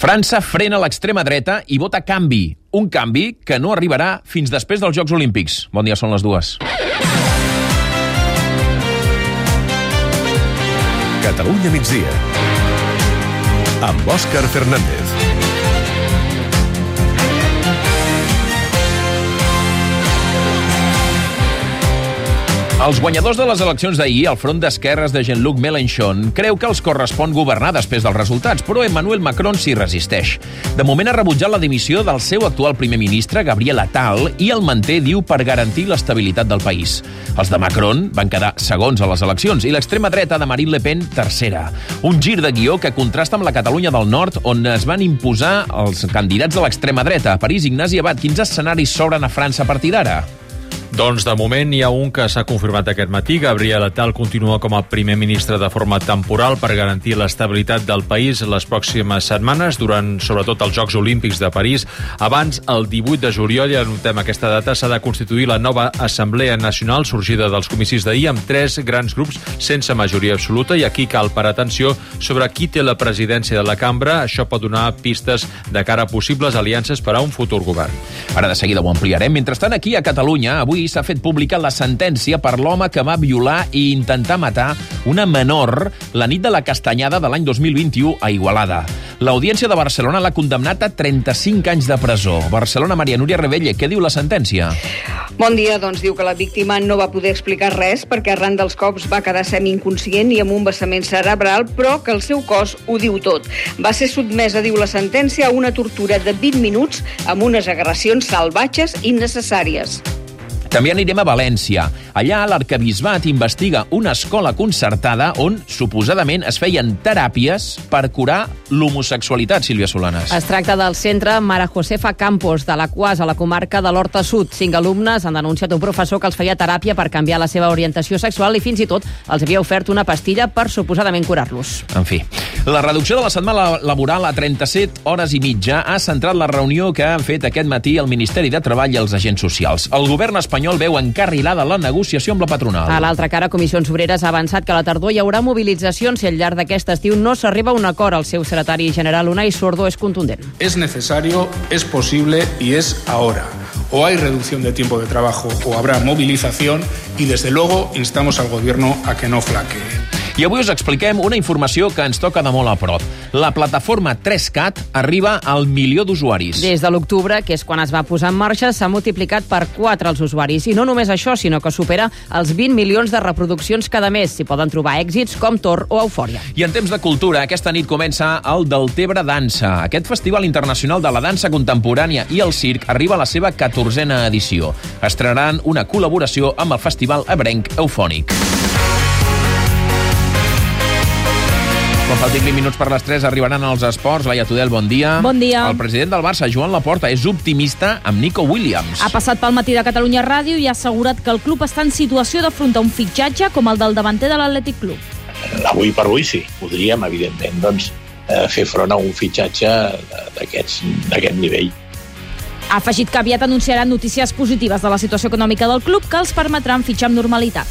França frena l'extrema dreta i vota canvi. Un canvi que no arribarà fins després dels Jocs Olímpics. Bon dia, són les 2. Catalunya migdia. Amb Òscar Fernández. Els guanyadors de les eleccions d'ahir, el Front d'Esquerres de Jean-Luc Mélenchon, creu que els correspon governar després dels resultats, però Emmanuel Macron s'hi resisteix. De moment ha rebutjat la dimissió del seu actual primer ministre, Gabriel Attal, i el manté, diu, per garantir l'estabilitat del país. Els de Macron van quedar segons a les eleccions i l'extrema dreta de Marine Le Pen tercera. Un gir de guió que contrasta amb la Catalunya del Nord, on es van imposar els candidats de l'extrema dreta. A París, Ignasi Abad, quins escenaris s'obren a França a partir d'ara? Doncs de moment hi ha un que s'ha confirmat aquest matí. Gabriel Attal continua com a primer ministre de forma temporal per garantir l'estabilitat del país les pròximes setmanes, durant sobretot els Jocs Olímpics de París. Abans, el 18 de juliol, i anotem aquesta data, s'ha de constituir la nova Assemblea Nacional sorgida dels comicis d'ahir amb 3 grans grups sense majoria absoluta, i aquí cal parar atenció sobre qui té la presidència de la cambra. Això pot donar pistes de cara a possibles aliances per a un futur govern. Ara de seguida ho ampliarem. Mentrestant, aquí a Catalunya, avui s'ha fet pública la sentència per l'home que va violar i intentar matar una menor la nit de la Castanyada de l'any 2021 a Igualada. L'Audiència de Barcelona l'ha condemnat a 35 anys de presó. Barcelona, Maria Núria Rebelle, què diu la sentència? Bon dia, doncs diu que la víctima no va poder explicar res perquè arran dels cops va quedar semi-inconscient i amb un vessament cerebral, però que el seu cos ho diu tot. Va ser sotmesa, diu la sentència, a una tortura de 20 minuts amb unes agressions salvatges innecessàries. També anirem a València. Allà l'arquebisbat investiga una escola concertada on suposadament es feien teràpies per curar l'homosexualitat, Sílvia Solanas. Es tracta del centre Mara Josefa Campos de l'Aquàs, a la comarca de l'Horta Sud. 5 alumnes han denunciat un professor que els feia teràpia per canviar la seva orientació sexual i fins i tot els havia ofert una pastilla per suposadament curar-los. En fi, la reducció de la setmana laboral a 37 hores i mitja ha centrat la reunió que han fet aquest matí el Ministeri de Treball i els agents socials. El govern espanyol veu encarrilada la negociació amb la patronal. A l'altra cara, Comissions Obreres ha avançat que a la tardor hi haurà mobilitzacions si al llarg d'aquest estiu no s'arriba a un acord. El seu secretari general, Unai Sordo, és contundent. Es necesario, es posible y es ahora. O hay reducción de tiempo de trabajo o habrá movilización y desde luego instamos al gobierno a que no flaquee. I avui us expliquem una informació que ens toca de molt a prop. La plataforma 3CAT arriba al 1 milió d'usuaris. Des de l'octubre, que és quan es va posar en marxa, s'ha multiplicat per 4 els usuaris. I no només això, sinó que supera els 20 milions de reproduccions cada mes. S'hi poden trobar èxits com Tor o Eufòria. I en temps de cultura, aquesta nit comença el Deltebre Dansa. Aquest festival internacional de la dansa contemporània i el circ arriba a la seva 14a edició. Estrenaran una col·laboració amb el festival ebrenc Eufònic. Quan faltin 20 minuts per les 3 arribaran els esports. Laia Tudel, bon dia. Bon dia. El president del Barça, Joan Laporta, és optimista amb Nico Williams. Ha passat pel matí de Catalunya Ràdio i ha assegurat que el club està en situació d'afrontar un fitxatge com el del davanter de l'Atlètic Club. Avui per avui sí, podríem, evidentment, fer front a un fitxatge d'aquest nivell. Ha afegit que aviat anunciaran notícies positives de la situació econòmica del club que els permetran fitxar amb normalitat.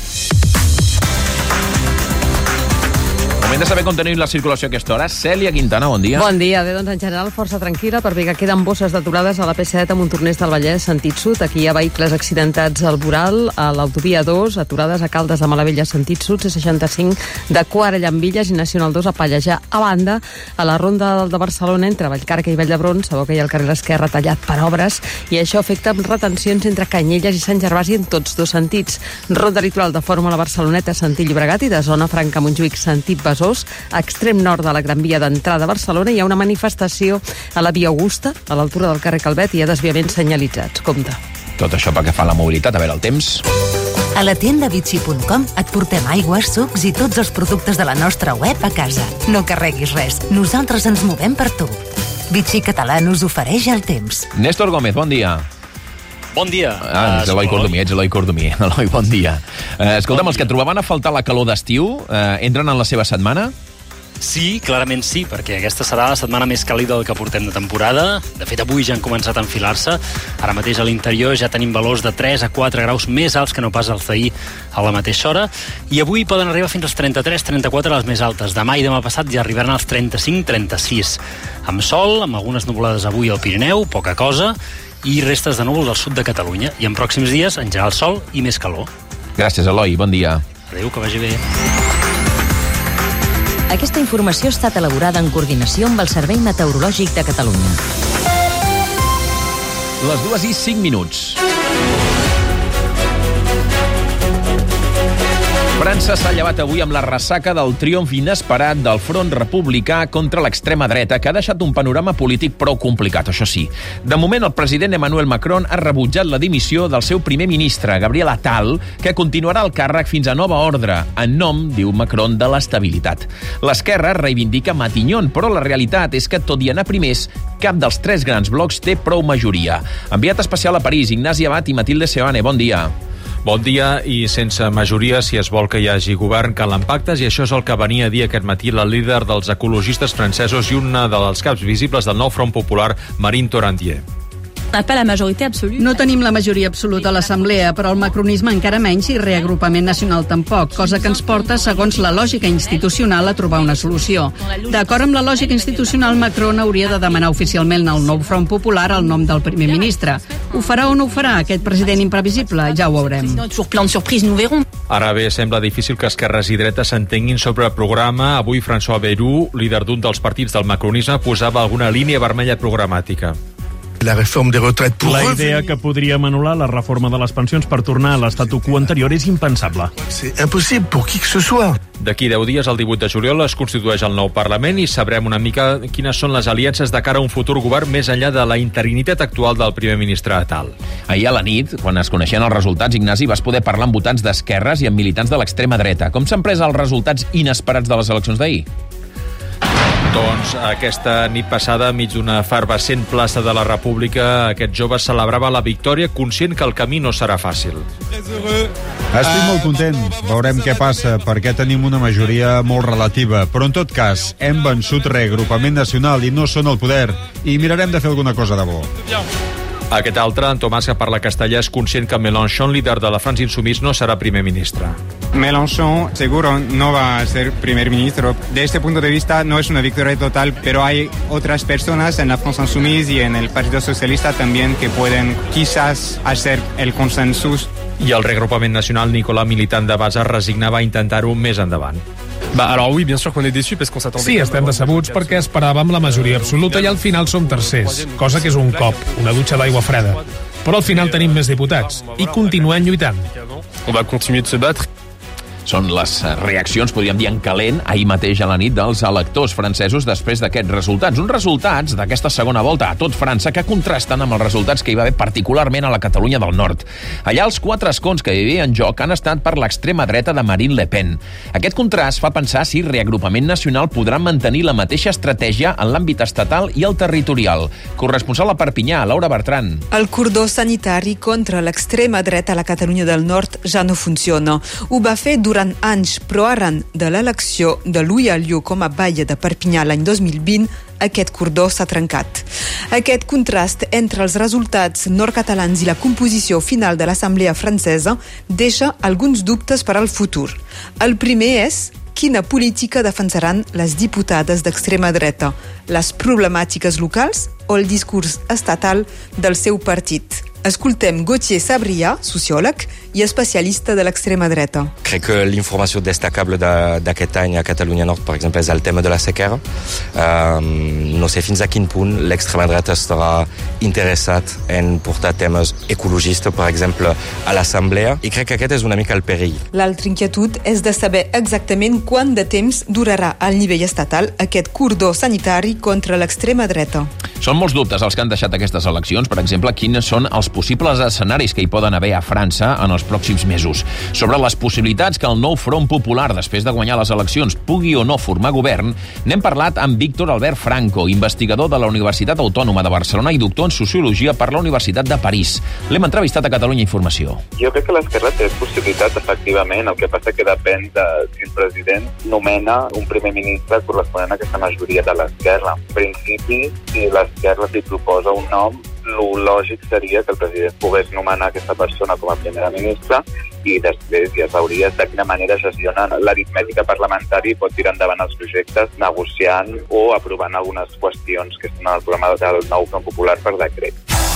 Moment de saber com tenim la circulació a aquesta hora. Cèlia Quintana, bon dia. Bon dia. Bé, doncs en general força tranquil·la perquè queden bosses d'aturades a la P7 a Montornès del Vallès, sentit sud. Aquí hi ha vehicles accidentats al Boral, a l'autovia 2, aturades a Caldes de Malavella, sentit sud, C65 de Quart a Llambilles i Nacional 2 a Pallejà. A banda, a la ronda de Barcelona, entre Vallcarca i Vall d'Hebron, sabeu que hi ha el carril esquerre tallat per obres i això afecta amb retencions entre Canyelles i Sant Gervasi en tots dos sentits. Ronda litoral de Fórmula Barceloneta, sentit Llobregat, i de zona Franca Montjuïc, sentit Besòs, a extrem nord de la Gran Via d'entrada a Barcelona hi ha una manifestació a la Via Augusta, a l'altura del carrer Calvet, i hi ha desviaments senyalitzats. Compte. Tot això pel que fa a la mobilitat. A veure, el temps. A la tienda Vichy.com et portem aigües, sucs i tots els productes de la nostra web a casa. No carreguis res, nosaltres ens movem per tu. Vichy Català us ofereix el temps. Néstor Gómez, bon dia. Bon dia. Ets Eloi Cordomí. Eloi, bon dia. Escolta'm, els que trobaven a faltar la calor d'estiu, entren en la seva setmana? Sí, clarament sí, perquè aquesta serà la setmana més càlida del que portem de temporada. De fet, avui ja han començat a enfilar-se. Ara mateix a l'interior ja tenim valors de 3 a 4 graus més alts que no pas els d'ahir a la mateixa hora. I avui poden arribar fins als 33-34 les més altes. Demà i demà passat ja arribaran als 35-36. Amb sol, amb algunes nuvolades avui al Pirineu, poca cosa, i restes de núvols al sud de Catalunya. I en pròxims dies, en general, sol i més calor. Gràcies, Eloi. Bon dia. Adéu, que vagi bé. Aquesta informació ha estat elaborada en coordinació amb el Servei Meteorològic de Catalunya. Les 2:05. França s'ha llevat avui amb la ressaca del triomf inesperat del front republicà contra l'extrema dreta, que ha deixat un panorama polític prou complicat, això sí. De moment, el president Emmanuel Macron ha rebutjat la dimissió del seu primer ministre, Gabriel Attal, que continuarà al càrrec fins a nova ordre, en nom, diu Macron, de l'estabilitat. L'esquerra reivindica Matignon, però la realitat és que, tot i anar primers, cap dels 3 grans blocs té prou majoria. Enviat especial a París, Ignasi Abad i Matilde Seoane. Bon dia. Bon dia, i sense majoria, si es vol que hi hagi govern, calen pactes, i això és el que venia a dir aquest matí la líder dels ecologistes francesos i una dels caps visibles del nou Front Popular, Marine Torandier. No tenim la majoria absoluta a l'Assemblea, però el macronisme encara menys i reagrupament nacional tampoc, cosa que ens porta, segons la lògica institucional, a trobar una solució. D'acord amb la lògica institucional, Macron hauria de demanar oficialment al nou Front Popular el nom del primer ministre. Ho farà o no ho farà, aquest president imprevisible? Ja ho veurem. Ara bé, sembla difícil que esquerres i dretes s'entenguin sobre el programa. Avui François Bayrou, líder d'un dels partits del macronisme, posava alguna línia vermella programàtica. La idea que podríem anul·lar la reforma de les pensions per tornar a l'estatu quo anterior és impensable. D'aquí 10 dies, el 18 de juliol, es constitueix el nou Parlament i sabrem una mica quines són les aliances de cara a un futur govern més enllà de la interinitat actual del primer ministre Attal. Ahir a la nit, quan es coneixien els resultats, Ignasi, vas poder parlar amb votants d'esquerres i amb militants de l'extrema dreta. Com s'han pres els resultats inesperats de les eleccions d'ahir? Doncs aquesta nit passada, enmig d'una efervescent plaça de la República, aquest jove celebrava la victòria, conscient que el camí no serà fàcil. Estic molt content. Veurem què passa, perquè tenim una majoria molt relativa. Però, en tot cas, hem vençut reagrupament nacional i no són al poder. I mirarem de fer alguna cosa de bo. Aquest altre, en Tomàs, que parla castellà, és conscient que Mélenchon, líder de la France Insoumise, no serà primer ministre. Mélenchon seguro no va a ser primer ministro. De este punto de vista no es una victoria total, pero hay otras personas en la France Insoumise y en el Partido Socialista también que pueden quizás hacer el consenso. I el reagrupament nacional, Nicolas, militant de base, resignava a intentar-ho més endavant. Sí, estem decebuts perquè esperàvem la majoria absoluta i al final som tercers, cosa que és un cop, una dutxa d'aigua freda. Però al final tenim més diputats i continuem lluitant. Són les reaccions, podríem dir, en calent, ahir mateix a la nit dels electors francesos després d'aquests resultats. Uns resultats d'aquesta segona volta a tot França que contrasten amb els resultats que hi va haver particularment a la Catalunya del Nord. Allà els 4 escons que hi havia en joc han estat per l'extrema dreta de Marine Le Pen. Aquest contrast fa pensar si Reagrupament Nacional podrà mantenir la mateixa estratègia en l'àmbit estatal i el territorial. Corresponsal a Perpinyà, Laura Bertran. El cordó sanitari contra l'extrema dreta a la Catalunya del Nord ja no funciona. Ho va fer durant anys, però arran de l'elecció de Louis Alliot com a batlle de Perpinyà l'any 2020, aquest cordó s'ha trencat. Aquest contrast entre els resultats nord-catalans i la composició final de l'Assemblea francesa deixa alguns dubtes per al futur. El primer és quina política defensaran les diputades d'extrema dreta, les problemàtiques locals o el discurs estatal del seu partit. Escoltem Gauthier Sabrià, sociòleg i especialista de l'extrema dreta. Crec que l'informació destacable d'aquest any a Catalunya Nord, per exemple, és el tema de la sequera. No sé fins a quin punt l'extrema dreta estarà interessat en portar temes ecologistes, per exemple, a l'Assemblea, i crec que aquest és una mica el perill. L'altra inquietud és de saber exactament quant de temps durarà al nivell estatal aquest cordó sanitari contra l'extrema dreta. Són molts dubtes els que han deixat aquestes eleccions. Per exemple, quins són els possibles escenaris que hi poden haver a França en els pròxims mesos. Sobre les possibilitats que el nou Front Popular, després de guanyar les eleccions, pugui o no formar govern, n'hem parlat amb Víctor Albert Franco, investigador de la Universitat Autònoma de Barcelona i doctor en Sociologia per la Universitat de París. L'hem entrevistat a Catalunya Informació. Jo crec que l'esquerra té possibilitat, efectivament. El que passa que depèn de si el president nomena un primer ministre corresponent a aquesta majoria de l'esquerra. En principi, si l'esquerra li proposa un nom, el lògic seria que el president pogués nomenar aquesta persona com a primera ministra i després ja sabria de quina manera gestiona l'aritmètica parlamentària i pot tirar endavant els projectes negociant o aprovant algunes qüestions que estan al programa del nou Front Popular per decret.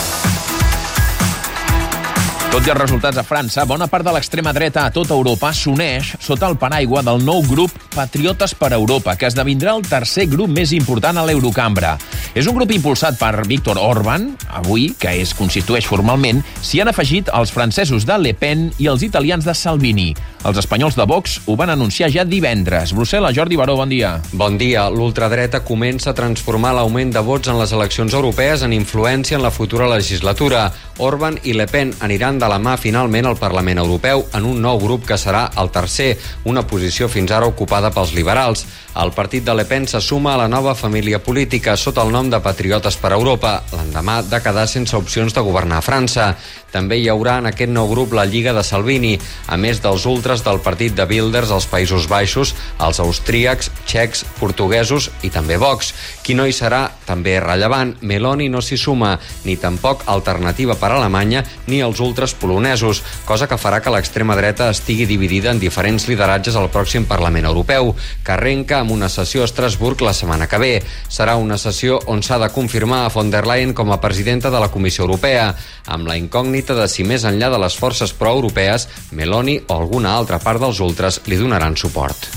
Tot i els resultats a França, bona part de l'extrema dreta a tota Europa s'uneix sota el paraigua del nou grup Patriotes per Europa, que esdevindrà el tercer grup més important a l'Eurocambra. És un grup impulsat per Viktor Orbán, avui, que es constitueix formalment, s'hi han afegit els francesos de Le Pen i els italians de Salvini. Els espanyols de Vox ho van anunciar ja divendres. Brussel·les, Jordi Baró, bon dia. Bon dia. L'ultradreta comença a transformar l'augment de vots en les eleccions europees en influència en la futura legislatura. Orbán i Le Pen aniran de la mà finalment al Parlament Europeu en un nou grup que serà el tercer, una posició fins ara ocupada pels liberals. El partit de Le Pen se suma a la nova família política sota el nom de Patriotes per Europa, l'endemà de quedar sense opcions de governar a França. També hi haurà en aquest nou grup la Lliga de Salvini, a més dels ultres del partit de Wilders als Països Baixos, els austríacs, txecs, portuguesos i també Vox. Qui no hi serà també rellevant. Meloni no s'hi suma, ni tampoc Alternativa per Alemanya ni els ultres polonesos, cosa que farà que l'extrema dreta estigui dividida en diferents lideratges al pròxim Parlament Europeu, que arrenca amb una sessió a Estrasburg la setmana que ve. Serà una sessió on s'ha de confirmar a von der Leyen com a presidenta de la Comissió Europea, amb la incògnita de si més enllà de les forces proeuropees, Meloni o alguna altra part dels ultres li donaran suport.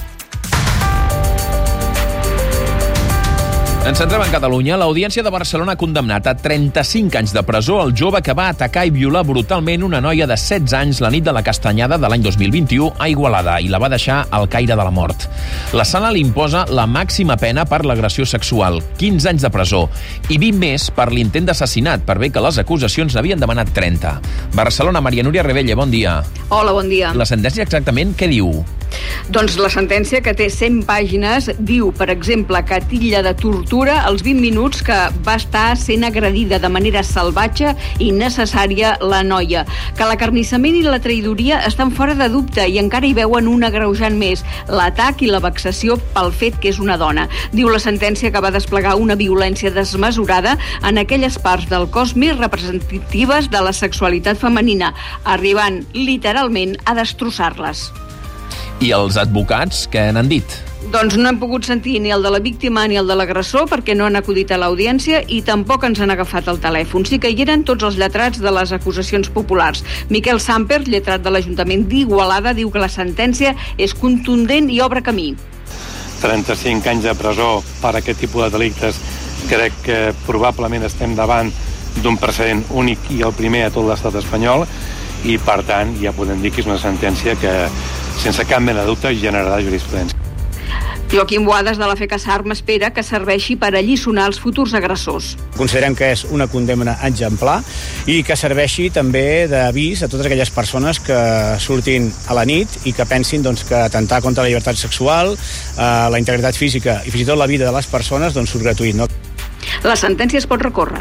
Ens centrem en Catalunya. L'Audiència de Barcelona ha condemnat a 35 anys de presó el jove que va atacar i violar brutalment una noia de 16 anys la nit de la Castanyada de l'any 2021 a Igualada i la va deixar al caire de la mort. La sala li imposa la màxima pena per l'agressió sexual, 15 anys de presó, i 20 més per l'intent d'assassinat, per bé que les acusacions n'havien demanat 30. Barcelona, Maria Núria Rebelle, bon dia. Hola, bon dia. La sentència exactament què diu? Doncs la sentència, que té 100 pàgines, diu, per exemple, que titlla de tortura els 20 minuts que va estar sent agredida de manera salvatge i innecessària la noia, que l'acarnissament i la traïdoria estan fora de dubte i encara hi veuen un agreujant més, l'atac i la vexació pel fet que és una dona. Diu la sentència que va desplegar una violència desmesurada en aquelles parts del cos més representatives de la sexualitat femenina, arribant literalment a destrossar-les. I els advocats, què n'han dit? Doncs no hem pogut sentir ni el de la víctima ni el de l'agressor perquè no han acudit a l'audiència i tampoc ens han agafat el telèfon. Sí que hi eren tots els lletrats de les acusacions populars. Miquel Samper, lletrat de l'Ajuntament d'Igualada, diu que la sentència és contundent i obre camí. 35 anys de presó per aquest tipus de delictes. Crec que probablement estem davant d'un precedent únic i el primer a tot l'estat espanyol i, per tant, ja podem dir que és una sentència que, sense cap mena de dubte, generarà jurisprudència. Joaquim Boades, de la FECASARM, espera que serveixi per alliçonar els futurs agressors. Considerem que és una condemna exemplar i que serveixi també d'avís a totes aquelles persones que surtin a la nit i que pensin que atentar contra la llibertat sexual, la integritat física i fins i tot la vida de les persones surt gratuït. No? La sentència es pot recórrer.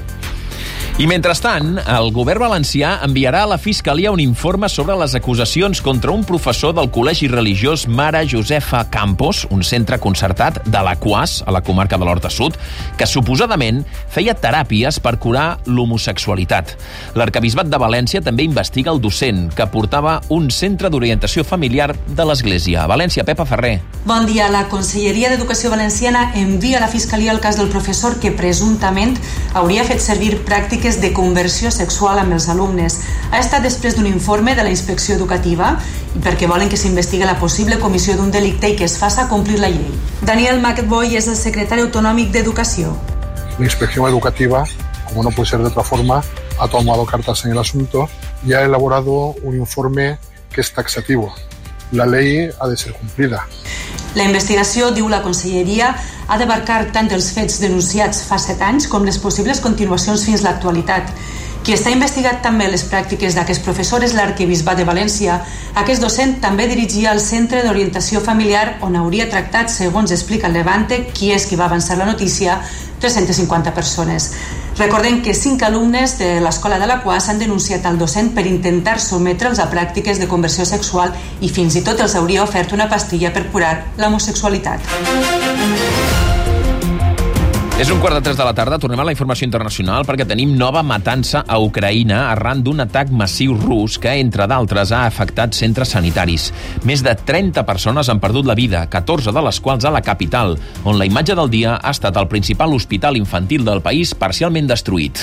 I mentrestant, el govern valencià enviarà a la Fiscalia un informe sobre les acusacions contra un professor del Col·legi Religiós Mare Josefa Campos, un centre concertat de l'Aquàs, a la comarca de l'Horta Sud, que suposadament feia teràpies per curar l'homosexualitat. L'Arquebisbat de València també investiga el docent, que portava un centre d'orientació familiar de l'Església. A València, Pepa Ferrer. Bon dia. La Conselleria d'Educació Valenciana envia a la Fiscalia el cas del professor que presumptament hauria fet servir pràctiques de conversió sexual amb els alumnes. Ha estat després d'un informe de la Inspecció Educativa i perquè volen que s'investigui la possible comissió d'un delicte i que es faça complir la llei. Daniel McBoy és el secretari autonòmic d'Educació. La Inspección Educativa, como no puede ser de otra forma, ha tomado cartas en el asunto y ha elaborado un informe que es taxativo. La ley ha de ser cumplida. La investigació, diu la Conselleria, ha d'abarcar tant els fets denunciats fa 7 anys com les possibles continuacions fins a l'actualitat. Qui està investigat també les pràctiques d'aquest professor és l'arquebisbat de València. Aquest docent també dirigia el Centre d'Orientació Familiar on hauria tractat, segons explica el Levante, qui és qui va avançar la notícia, 350 persones. Recordem que 5 alumnes de l'Escola de la Quas han denunciat al docent per intentar sotmetre'ls a pràctiques de conversió sexual i fins i tot els hauria ofert una pastilla per curar l'homosexualitat. És 2:45 de la tarda, tornem a la informació internacional perquè tenim nova matança a Ucraïna arran d'un atac massiu rus que, entre d'altres, ha afectat centres sanitaris. Més de 30 persones han perdut la vida, 14 de les quals a la capital, on la imatge del dia ha estat el principal hospital infantil del país parcialment destruït.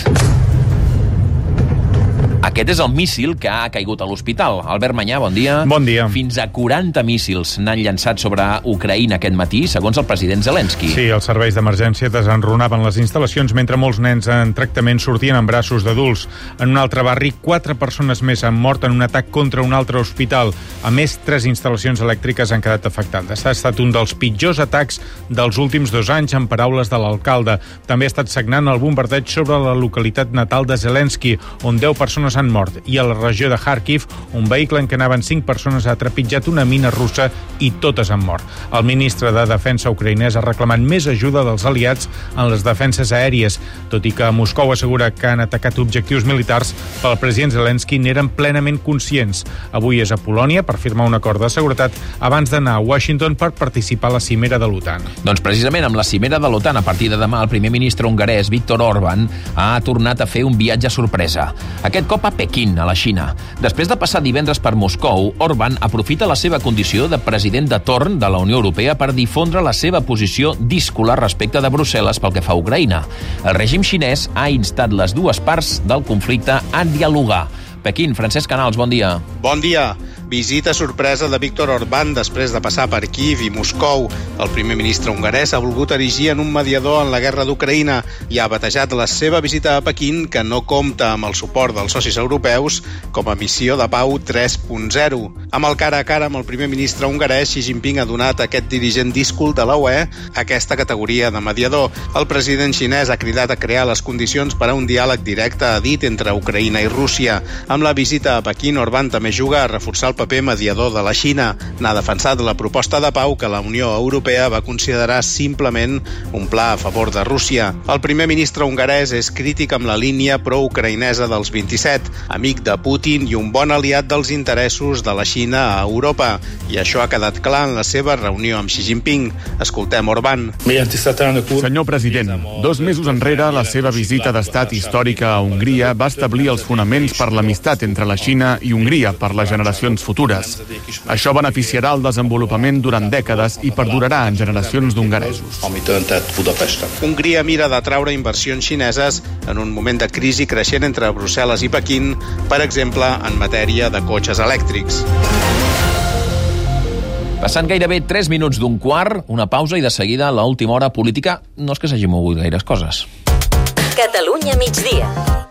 Aquest és el míssil que ha caigut a l'hospital. Albert Manyà, bon dia. Bon dia. Fins a 40 míssils n'han llançat sobre Ucraïna aquest matí, segons el president Zelensky. Sí, els serveis d'emergència desenrunaven les instal·lacions mentre molts nens en tractament sortien en braços d'adults. En un altre barri, 4 persones més han mort en un atac contra un altre hospital. A més, 3 instal·lacions elèctriques han quedat afectades. Ha estat un dels pitjors atacs dels últims 2 anys, en paraules de l'alcalde. També ha estat sagnant el bombardeig sobre la localitat natal de Zelensky, on 10 persones han mort, i a la regió de Kharkiv, un vehicle en què anaven 5 persones ha trepitjat una mina russa i totes han mort. El ministre de Defensa ucraïnès ha reclamat més ajuda dels aliats en les defenses aèries, tot i que Moscou assegura que han atacat objectius militars, pel president Zelensky n'eren plenament conscients. Avui és a Polònia per firmar un acord de seguretat abans d'anar a Washington per participar a la cimera de l'OTAN. Doncs precisament amb la cimera de l'OTAN a partir de demà, el primer ministre hongarès Viktor Orbán ha tornat a fer un viatge sorpresa. Aquest cop a Pequín, a la Xina. Després de passar divendres per Moscou, Orbán aprofita la seva condició de president de torn de la Unió Europea per difondre la seva posició díscola respecte de Brussel·les pel que fa a Ucraïna. El règim xinès ha instat les dues parts del conflicte a dialogar. Pequín, Francesc Canals, bon dia. Bon dia. Visita sorpresa de Viktor Orbán després de passar per Kíev i Moscou. El primer ministre hongarès ha volgut erigir en un mediador en la guerra d'Ucraïna i ha batejat la seva visita a Pequín, que no compta amb el suport dels socis europeus, com a missió de pau 3.0. Amb el cara a cara amb el primer ministre hongarès, Xi Jinping ha donat a aquest dirigent díscol de la UE aquesta categoria de mediador. El president xinès ha cridat a crear les condicions per a un diàleg directe, ha dit, entre Ucraïna i Rússia. Amb la visita a Pequín, Orbán també juga a reforçar el paper mediador de la Xina. N'ha defensat la proposta de pau que la Unió Europea va considerar simplement un pla a favor de Rússia. El primer ministre hongarès és crític amb la línia pro-ucraïnesa dels 27, amic de Putin i un bon aliat dels interessos de la Xina a Europa. I això ha quedat clar en la seva reunió amb Xi Jinping. Escoltem Orbán. Senyor president, 2 mesos enrere la seva visita d'estat històrica a Hongria va establir els fonaments per l'amistat entre la Xina i Hongria per les generacions futures. Això beneficiarà el desenvolupament durant dècades i perdurarà en generacions d'hongaresos. Hongria mira d'atraure inversions xineses en un moment de crisi creixent entre Brussel·les i Pequín, per exemple, en matèria de cotxes elèctrics. Passant gairebé 3 minuts d'un quart, una pausa i de seguida l'última hora política. No és que s'hagi mogut gaires coses. Catalunya migdia.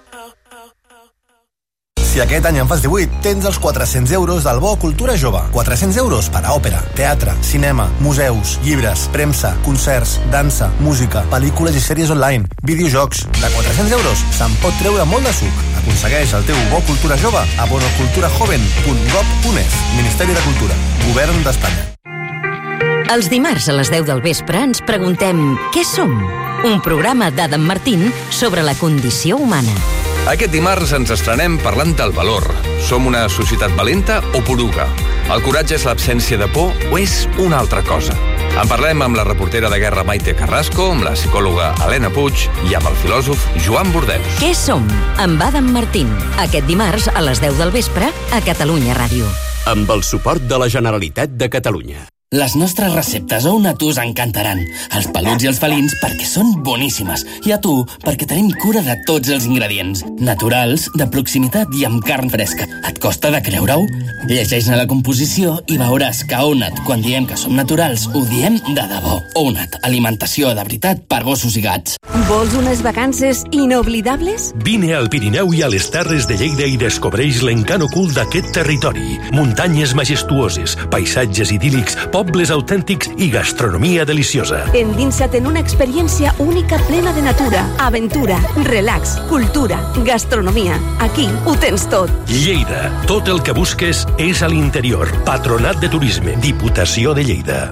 Si aquest any en fas 18, tens els 400 euros del Bo Cultura Jove. 400 euros per a òpera, teatre, cinema, museus, llibres, premsa, concerts, dansa, música, pel·lícules i sèries online, videojocs. De 400 euros se'n pot treure molt de suc. Aconsegueix el teu Bo Cultura Jove a bonoculturajoven.gov.es. Ministeri de Cultura, Govern d'Espanya. Els dimarts a les 10 del vespre ens preguntem què som? Un programa d'Adam Martín sobre la condició humana. Aquest dimarts ens estrenem parlant del valor. Som una societat valenta o poruga? El coratge és l'absència de por o és una altra cosa? En parlem amb la reportera de guerra Maite Carrasco, amb la psicòloga Helena Puig i amb el filòsof Joan Bordeus. Què som? Amb Adam Martín. Aquest dimarts a les 10 del vespre a Catalunya Ràdio. Amb el suport de la Generalitat de Catalunya. Les nostres receptes a UNA us encantaran. Els peluts i els felins perquè són boníssimes. I a tu perquè tenim cura de tots els ingredients. Naturals, de proximitat i amb carn fresca. Et costa de creure-ho? Llegeix-ne la composició i veuràs que a UNAT, quan diem que som naturals, ho diem de debò. UNAT, alimentació de veritat per gossos i gats. Vols unes vacances inoblidables? Vine al Pirineu i a les Terres de Lleida i descobreix l'encant ocult d'aquest territori. Muntanyes majestuoses, paisatges idíl·lics, pobles autèntics i gastronomia deliciosa. Endinsa't en una experiència única plena de natura, aventura, relax, cultura, gastronomia. Aquí ho tens tot. Lleida. Tot el que busques és a l'interior. Patronat de Turisme. Diputació de Lleida.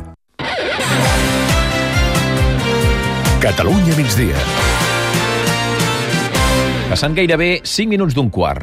Catalunya migdia. Passant gairebé 5 minuts d'un quart.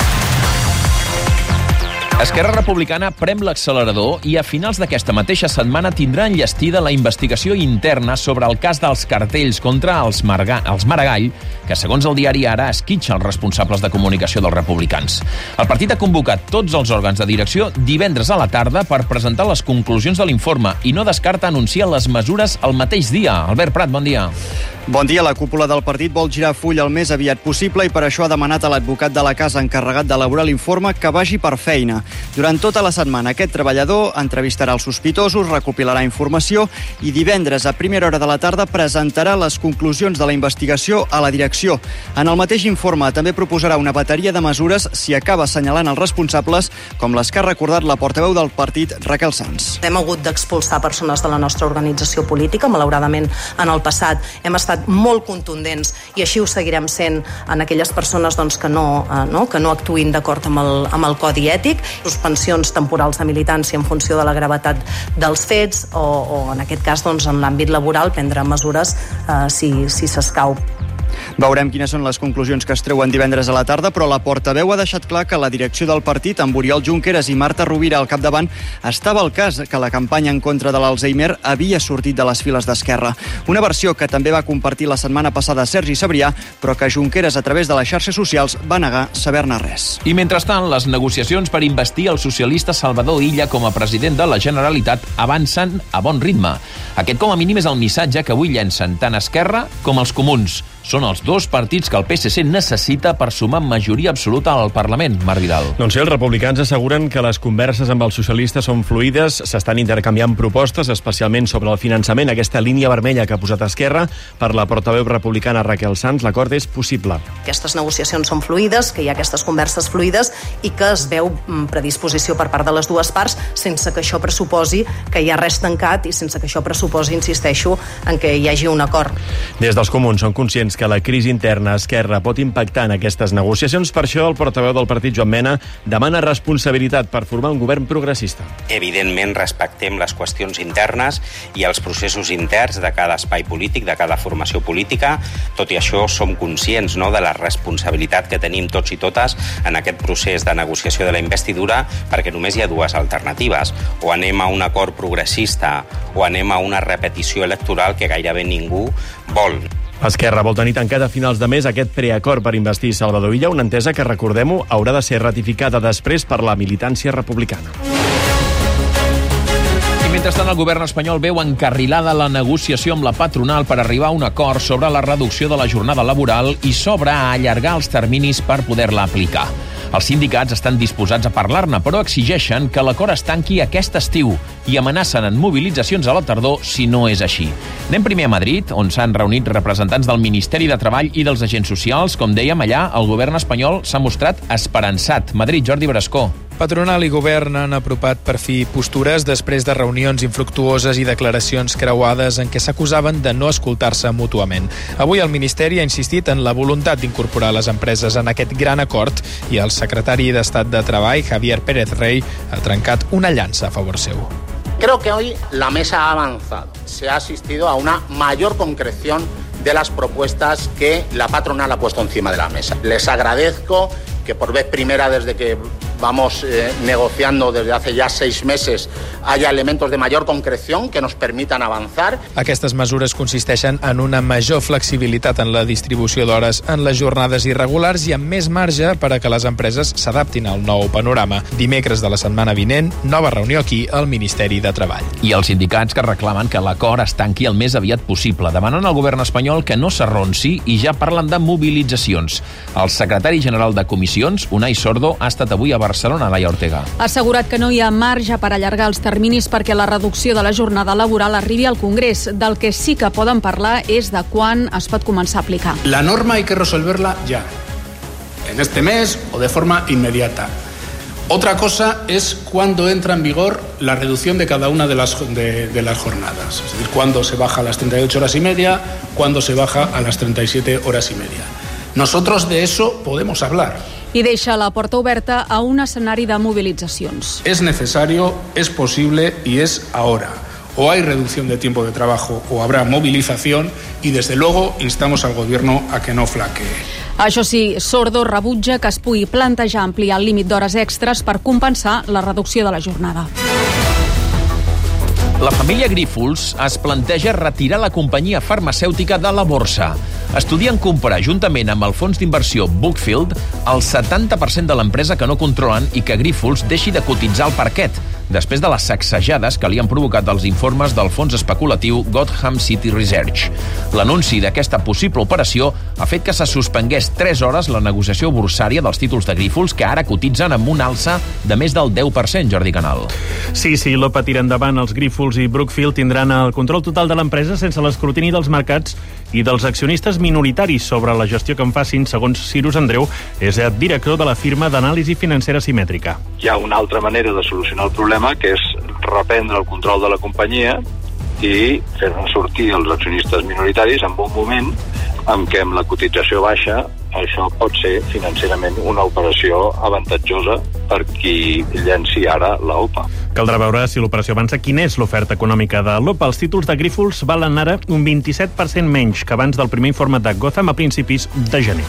Esquerra Republicana prem l'accelerador i a finals d'aquesta mateixa setmana tindrà enllestida la investigació interna sobre el cas dels cartells contra els Maragall, que segons el diari Ara esquitxa els responsables de comunicació dels republicans. El partit ha convocat tots els òrgans de direcció divendres a la tarda per presentar les conclusions de l'informe i no descarta anunciar les mesures el mateix dia. Albert Prat, bon dia. Bon dia. La cúpula del partit vol girar full el més aviat possible i per això ha demanat a l'advocat de la casa encarregat d'elaborar l'informe que vagi per feina. Durant tota la setmana aquest treballador entrevistarà els sospitosos, recopilarà informació i divendres a primera hora de la tarda presentarà les conclusions de la investigació a la direcció. En el mateix informe també proposarà una bateria de mesures si acaba assenyalant els responsables, com les que ha recordat la portaveu del partit, Raquel Sans. Hem hagut d'expulsar persones de la nostra organització política. Malauradament, en el passat hem estat molt contundents i així ho seguirem sent en aquelles persones que no actuïn d'acord amb el codi ètic, suspensions temporals de militància en funció de la gravetat dels fets o en aquest cas en l'àmbit laboral prendre mesures si s'escau. Veurem quines són les conclusions que es treuen divendres a la tarda, però la portaveu ha deixat clar que la direcció del partit, amb Oriol Junqueras i Marta Rovira al capdavant, estava al cas que la campanya en contra de l'Alzheimer havia sortit de les files d'Esquerra. Una versió que també va compartir la setmana passada Sergi Sabrià, però que Junqueras, a través de les xarxes socials, va negar saber-ne res. I mentrestant, les negociacions per investir el socialista Salvador Illa com a president de la Generalitat avancen a bon ritme. Aquest, com a mínim, és el missatge que avui llencen tant Esquerra com els Comuns. Són els dos partits que el PSC necessita per sumar majoria absoluta al Parlament. Marc Vidal. Doncs sí, els republicans asseguren que les converses amb els socialistes són fluides, s'estan intercanviant propostes, especialment sobre el finançament, aquesta línia vermella que ha posat Esquerra. Per la portaveu republicana Raquel Sans, l'acord és possible. Aquestes negociacions són fluides, que hi ha aquestes converses fluides i que es veu predisposició per part de les dues parts sense que això pressuposi que hi ha res tancat i sense que això pressuposi, insisteixo, en què hi hagi un acord. Des dels Comuns són conscients que la crisi interna a Esquerra pot impactar en aquestes negociacions. Per això el portaveu del partit, Joan Mena, demana responsabilitat per formar un govern progressista. Evidentment respectem les qüestions internes i els processos interns de cada espai polític, de cada formació política. Tot i això som conscients de la responsabilitat que tenim tots i totes en aquest procés de negociació de la investidura, perquè només hi ha dues alternatives. O anem a un acord progressista o anem a una repetició electoral que gairebé ningú vol. Esquerra vol tenir tancat a finals de mes aquest preacord per investir Salvador Illa, una entesa que, recordem-ho, haurà de ser ratificada després per la militància republicana. I mentrestant, el govern espanyol veu encarrilada la negociació amb la patronal per arribar a un acord sobre la reducció de la jornada laboral i sobre allargar els terminis per poder-la aplicar. Els sindicats estan disposats a parlar-ne, però exigeixen que l'acord es tanqui aquest estiu i amenacen en mobilitzacions a la tardor si no és així. Anem primer a Madrid, on s'han reunit representants del Ministeri de Treball i dels agents socials. Com dèiem, allà el govern espanyol s'ha mostrat esperançat. Madrid, Jordi Brascó. Patronal i govern han apropat per fi postures després de reunions infructuoses i declaracions creuades en què s'acusaven de no escoltar-se mútuament. Avui el Ministeri ha insistit en la voluntat d'incorporar les empreses en aquest gran acord i el secretari d'Estat de Treball, Javier Pérez Rey, ha trencat una llança a favor seu. Creo que hoy la mesa ha avanzado. Se ha asistido a una mayor concreción de las propuestas que la patronal ha puesto encima de la mesa. Les agradezco que por vez primera desde que vamos negociando desde hace ya 6 meses haya elementos de mayor concreción que nos permitan avanzar. Aquestes mesures consisteixen en una major flexibilitat en la distribució d'hores en les jornades irregulars i amb més marge per a que les empreses s'adaptin al nou panorama. Dimecres de la setmana vinent, nova reunió aquí al Ministeri de Treball. I els sindicats que reclamen que l'acord es tanqui el més aviat possible, demanen al govern espanyol que no s'arronsi i ja parlen de mobilitzacions. El secretari general de Comissions, Unai Sordo, ha estat avui a Barcelona, Laia Ortega. Ha assegurat que no hi ha marge per allargar els terminis perquè la reducció de la jornada laboral arribi al Congrés. Del que sí que poden parlar és de quan es pot començar a aplicar. La norma hay que resolverla ya, en este mes o de forma inmediata. Otra cosa es cuándo entra en vigor la reducción de cada una de las jornadas. Es decir, cuándo se baja a las 38 horas y media, cuándo se baja a las 37 horas y media. Nosotros de eso podemos hablar. I deixa la porta oberta a un escenari de mobilitzacions. Es necesario, es posible y es ahora. O hay reducción de tiempo de trabajo o habrá movilización y desde luego instamos al Gobierno a que no flaquee. Això sí, Sordo rebutja que es pugui plantejar ampliar el límit d'hores extres per compensar la reducció de la jornada. La família Grífols es planteja retirar la companyia farmacèutica de la borsa. Estudien comprar, juntament amb el fons d'inversió Brookfield, el 70% de l'empresa que no controlen i que Grífols deixi de cotitzar al parquet, després de les sacsejades que li han provocat els informes del fons especulatiu Gotham City Research. L'anunci d'aquesta possible operació ha fet que se suspengués 3 hores la negociació borsària dels títols de Grífols, que ara cotitzen amb una alça de més del 10%, Jordi Canal. Sí, l'OPA tira endavant. Els Grífols i Brookfield tindran el control total de l'empresa sense l'escrutini dels mercats i dels accionistes minoritaris sobre la gestió que en facin, segons Cyrus Andreu, és el director de la firma d'anàlisi financera simètrica. Hi ha una altra manera de solucionar el problema, que és reprendre el control de la companyia i fer-ne sortir els accionistes minoritaris en un moment en què amb la cotització baixa això pot ser financerament una operació avantatjosa per qui llenci ara l'OPA. Caldrà veure si l'operació avança. Quina és l'oferta econòmica de l'OPA? Els títols de Grífols valen ara un 27% menys que abans del primer informe de Gotham a principis de gener.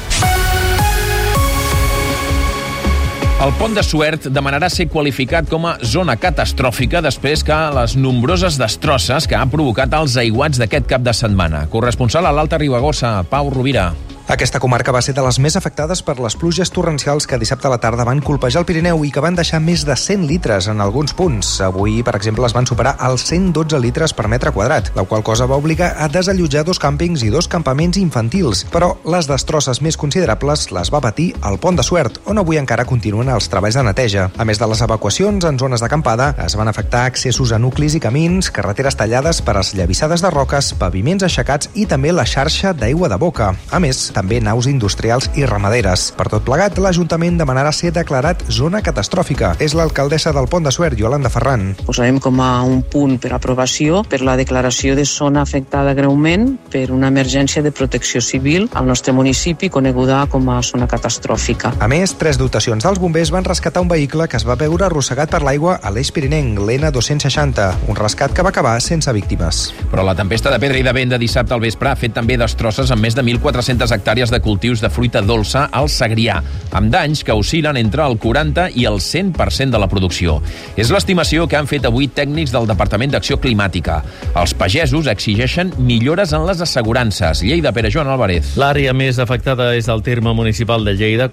El pont de Suert demanarà ser qualificat com a zona catastròfica després que les nombroses destrosses que ha provocat els aiguats d'aquest cap de setmana. Corresponsal a l'Alta Ribagorça, Pau Rovira. Aquesta comarca va ser de les més afectades per les pluges torrencials que dissabte a la tarda van colpejar el Pirineu i que van deixar més de 100 litres en alguns punts. Avui, per exemple, es van superar els 112 litres per metre quadrat, la qual cosa va obligar a desallotjar 2 càmpings i 2 campaments infantils. Però les destrosses més considerables les va patir el pont de Suert, on avui encara continuen els treballs de neteja. A més de les evacuacions en zones d'acampada, es van afectar accessos a nuclis i camins, carreteres tallades per esllavissades de roques, paviments aixecats i també la xarxa d'aigua de boca. A més, també naus industrials i ramaderes. Per tot plegat, l'Ajuntament demanarà ser declarat zona catastròfica. És l'alcaldessa del Pont de Suert, Yolanda Ferran. Posarem com a un punt per aprovació per la declaració de zona afectada greument per una emergència de protecció civil al nostre municipi, coneguda com a zona catastròfica. A més, 3 dotacions dels bombers van rescatar un vehicle que es va veure arrossegat per l'aigua a l'Eix Pirinenc, l'N260, un rescat que va acabar sense víctimes. Però la tempesta de pedra i de vent de dissabte al vespre ha fet també destrosses amb més de 1.400 hectàrees de cultius de fruita dolça al Segrià, amb danys que oscil·len entre el 40 i el 100% de la producció. És l'estimació que han fet avui tècnics del Departament d'Acció Climàtica. Els pagesos exigeixen millores en les assegurances. Lleida, Pere Joan Álvarez. L'àrea més afectada és el terme municipal de Lleida,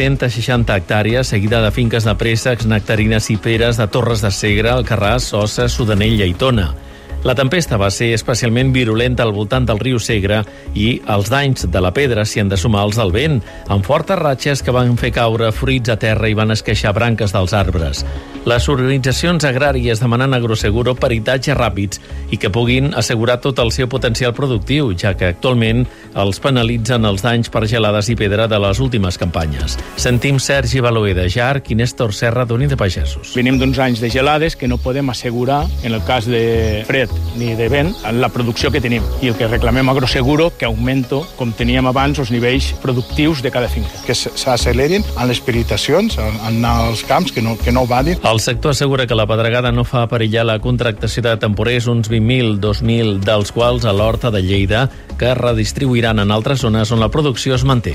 460 hectàrees, seguida de finques de préssecs, nectarines i peres de Torres de Segre, Alcarràs, Ossa, Sudanell i Aitona. La tempesta va ser especialment virulenta al voltant del riu Segre i els danys de la pedra s'hi han de sumar els del vent, amb fortes ratxes que van fer caure fruits a terra i van esqueixar branques dels arbres. Les organitzacions agràries demanen a Agroseguro peritatges ràpids i que puguin assegurar tot el seu potencial productiu, ja que actualment els penalitzen els danys per gelades i pedra de les últimes campanyes. Sentim Sergi Baloé de Jarc i Néstor Serra d'Unió de Pagesos. Venim d'uns anys de gelades que no podem assegurar, en el cas de fred ni de vent, la producció que tenim. I el que reclamem a Agroseguro, que augmento, com teníem abans, els nivells productius de cada finca. Que s'accelerin en les peritacions, en els camps, que no vadin. El sector assegura que la pedregada no fa perillar la contractació de temporers, uns 20.000, 2.000, dels quals a l'Horta de Lleida, que redistribuiran en altres zones on la producció es manté.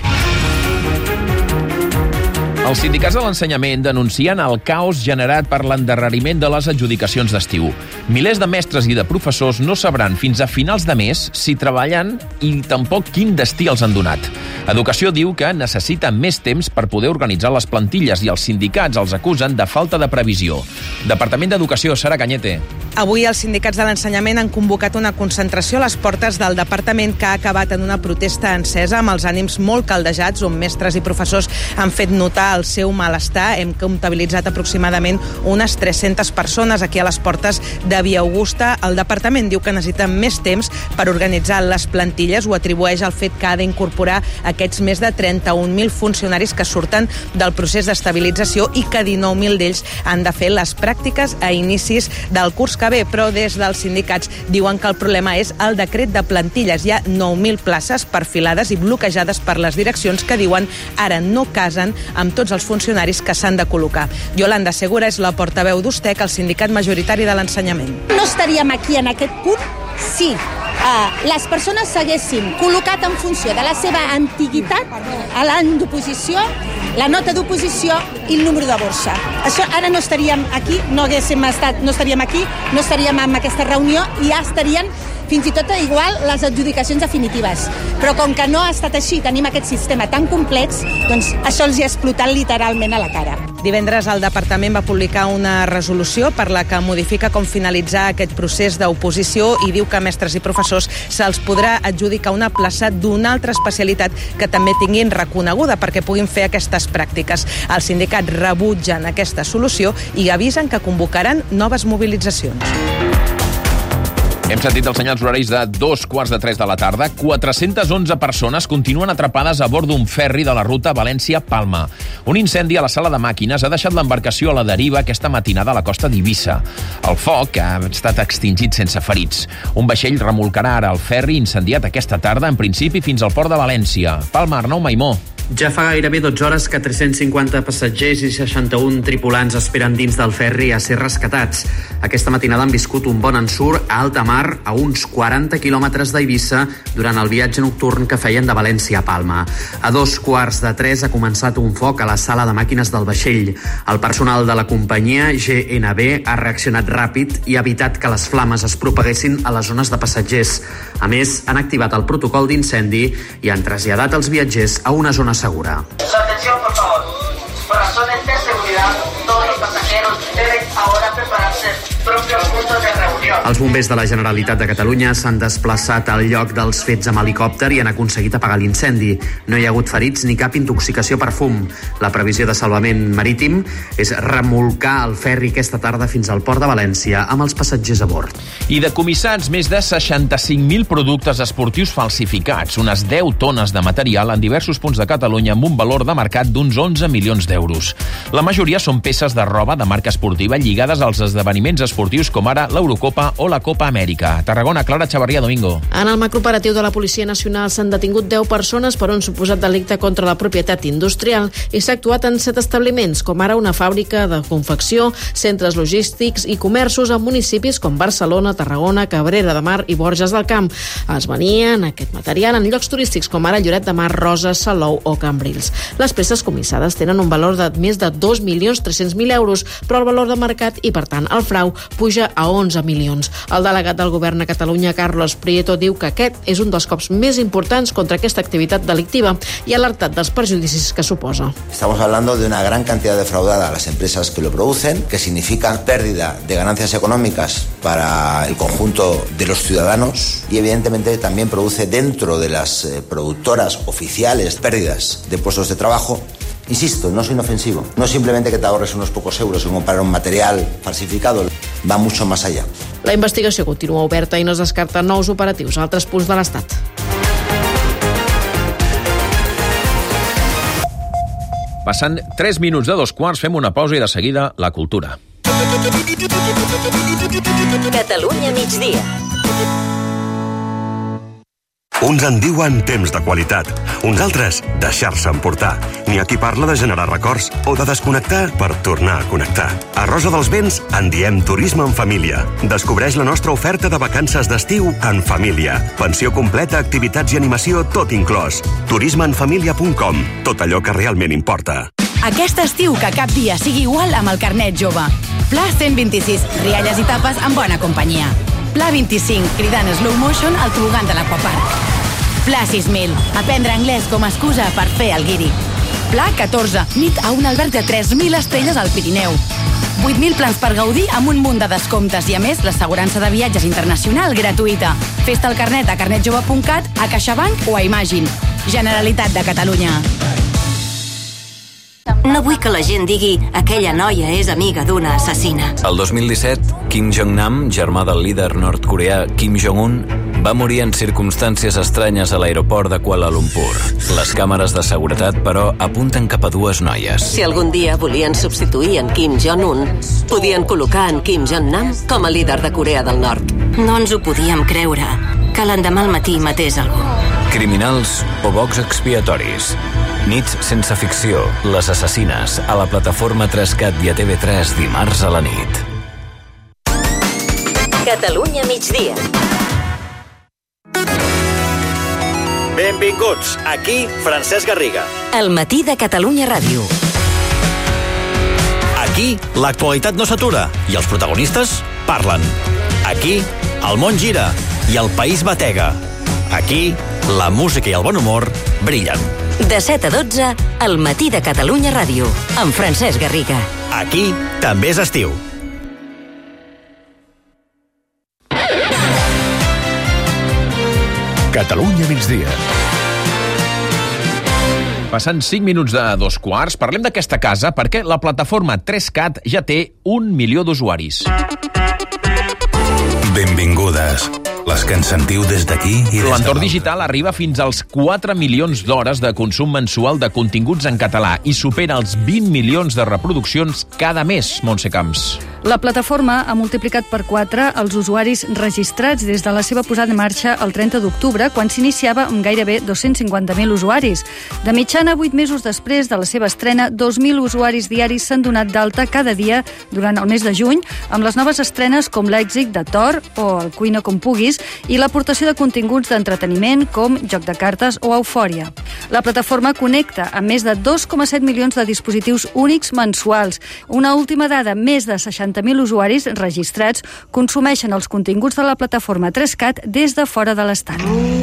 Els sindicats de l'ensenyament denuncien el caos generat per l'endarreriment de les adjudicacions d'estiu. Milers de mestres i de professors no sabran fins a finals de mes si treballen i tampoc quin destí els han donat. Educació diu que necessita més temps per poder organitzar les plantilles i els sindicats els acusen de falta de previsió. Departament d'Educació, Sara Cañete. Avui els sindicats de l'ensenyament han convocat una concentració a les portes del departament que ha acabat en una protesta encesa amb els ànims molt caldejats, on mestres i professors han fet notar el seu malestar. Hem comptabilitzat aproximadament unes 300 persones aquí a les portes de Via Augusta. El departament diu que necessita més temps per organitzar les plantilles. Ho atribueix al fet que ha d'incorporar aquests més de 31.000 funcionaris que surten del procés d'estabilització i que 19.000 d'ells han de fer les pràctiques a inicis del curs que ve. Però des dels sindicats diuen que el problema és el decret de plantilles. Hi ha 9.000 places perfilades i bloquejades per les direccions que diuen ara no casen amb tots els funcionaris que s'han de col·locar. Yolanda Segura és la portaveu d'USTEC, el sindicat majoritari de l'ensenyament. No estaríem aquí en aquest punt si les persones s'haguessin col·locat en funció de la seva antiguitat a l'any d'oposició, la nota d'oposició i el número de borsa. Això ara no estaríem aquí, no estaríem aquí, no estaríem en aquesta reunió i ja estarien fins i tot igual les adjudicacions definitives. Però com que no ha estat així, tenim aquest sistema tan complex, doncs això els hi ha explotat literalment a la cara. Divendres el departament va publicar una resolució per la que modifica com finalitzar aquest procés d'oposició i diu que a mestres i professors se'ls podrà adjudicar una plaça d'una altra especialitat que també tinguin reconeguda perquè puguin fer aquestes pràctiques. Els sindicats rebutgen aquesta solució i avisen que convocaran noves mobilitzacions. Hem sentit els senyals horaris de 2:15 de la tarda. 411 persones continuen atrapades a bord d'un ferri de la ruta València-Palma. Un incendi a la sala de màquines ha deixat l'embarcació a la deriva aquesta matinada a la costa d'Eivissa. El foc ha estat extingit sense ferits. Un vaixell remolcarà ara el ferri incendiat aquesta tarda, en principi fins al port de València. Palma, Arnau Maimó. Ja fa gairebé 12 hores que 350 passatgers i 61 tripulants esperen dins del ferri a ser rescatats. Aquesta matinada han viscut un bon ensurt a alta mar a uns 40 quilòmetres d'Eivissa durant el viatge nocturn que feien de València a Palma. A 2:15 ha començat un foc a la sala de màquines del vaixell. El personal de la companyia GNB ha reaccionat ràpid i ha evitat que les flames es propaguessin a les zones de passatgers. A més, han activat el protocol d'incendi i han traslladat els viatgers a una zona segura. Su atención, por favor. Por razones de seguridad, todos los pasajeros deben ahora prepararse propios puntos de reunió. Els bombers de la Generalitat de Catalunya s'han desplaçat al lloc dels fets amb helicòpter i han aconseguit apagar l'incendi. No hi ha hagut ferits ni cap intoxicació per fum. La previsió de salvament marítim és remolcar el ferri aquesta tarda fins al port de València amb els passatgers a bord. I decomissats més de 65.000 productes esportius falsificats, unes 10 tones de material en diversos punts de Catalunya amb un valor de mercat d'uns 11 milions d'euros. La majoria són peces de roba de marca esportiva lligades als esdeveniments esportius com ara l'Eurocopa o la Copa Amèrica. Tarragona, Clara Chavarria, Domingo. En el macrooperatiu de la Policia Nacional s'han detingut 10 persones per un suposat delicte contra la propietat industrial i s'ha actuat en 7 establiments, com ara una fàbrica de confecció, centres logístics i comerços en municipis com Barcelona, Tarragona, Cabrera de Mar i Borges del Camp. Es venien aquest material en llocs turístics com ara Lloret de Mar, Roses, Salou o Cambrils. Les peces comissades tenen un valor de més de 2.300.000 euros, però el valor de mercat i, per tant, el frau puja a 11 milions. El delegat del govern a Catalunya, Carlos Prieto, diu que aquest és un dels cops més importants contra aquesta activitat delictiva i ha alertat dels perjudicis que suposa. Estamos hablando de una gran cantidad defraudada a las empresas que lo producen, que significa pérdida de ganancias económicas para el conjunto de los ciudadanos y evidentemente también produce dentro de las productoras oficiales pérdidas de puestos de trabajo. Insisto, no es inofensivo. No es simplemente que te ahorres unos pocos euros en comprar un material falsificado. Va mucho más allá. La investigació continua oberta i no es descarta nous operatius a altres punts de l'Estat. Passant 3 minuts de 2:15, fem una pausa i de seguida la cultura. Catalunya migdia. Uns en diuen temps de qualitat, uns altres deixar-se emportar. N'hi ha qui parla de generar records o de desconnectar per tornar a connectar. A Rosa dels Vents en diem turisme en família. Descobreix la nostra oferta de vacances d'estiu en família. Pensió completa, activitats i animació, tot inclòs. turismeenfamilia.com. Tot allò que realment importa. Aquest estiu que cap dia sigui igual amb el carnet jove. Pla 126, rialles i tapes en bona companyia. Pla 25, cridant slow motion al tobogan de l'Aquapark. Pla 6.000, aprendre anglès com a excusa per fer el guiri. Pla 14, nit a un alberg de 3.000 estrelles al Pirineu. 8.000 plans per gaudir amb un munt de descomptes i, a més, l'assegurança de viatges internacional gratuïta. Fes-te el carnet a carnetjove.cat, a CaixaBank o a Imagine. Generalitat de Catalunya. No vull que la gent digui aquella noia és amiga d'una assassina. El 2017, Kim Jong-nam, germà del líder nord-coreà Kim Jong-un, va morir en circumstàncies estranyes a l'aeroport de Kuala Lumpur. Les càmeres de seguretat, però, apunten cap a dues noies. Si algun dia volien substituir en Kim Jong-un, podien col·locar en Kim Jong-nam com a líder de Corea del Nord. No ens ho podíem creure, que l'endemà al matí matés algú. Criminals o bocs expiatoris. Nits sense ficció, les assassines, a la plataforma 3CAT i a TV3 dimarts a la nit. Catalunya migdia. Benvinguts, aquí Francesc Garriga. El matí de Catalunya Ràdio. Aquí l'actualitat no s'atura i els protagonistes parlen. Aquí el món gira i el país batega. Aquí la música i el bon humor brillen. De 7 a 12, el matí de Catalunya Ràdio, amb Francesc Garriga. Aquí també és estiu. Catalunya migdia. Passant 5 minuts de 2:15, parlem d'aquesta casa perquè la plataforma 3CAT ja té 1 milió d'usuaris. Benvingudes, les que ens sentiu des d'aquí i des de l'entorn digital arriba fins als 4 milions d'hores de consum mensual de continguts en català i supera els 20 milions de reproduccions cada mes, Montse Camps. La plataforma ha multiplicat per 4 els usuaris registrats des de la seva posada en marxa el 30 d'octubre, quan s'iniciava amb gairebé 250.000 usuaris. De mitjana, 8 mesos després de la seva estrena, 2.000 usuaris diaris s'han donat d'alta cada dia durant el mes de juny, amb les noves estrenes com l'èxit de Thor o el Cuina com puguis i l'aportació de continguts d'entreteniment com Joc de cartes o Eufòria. La plataforma connecta amb més de 2,7 milions de dispositius únics mensuals. Una última dada, més de 60.000 usuaris registrats consumeixen els continguts de la plataforma 3CAT des de fora de l'estat.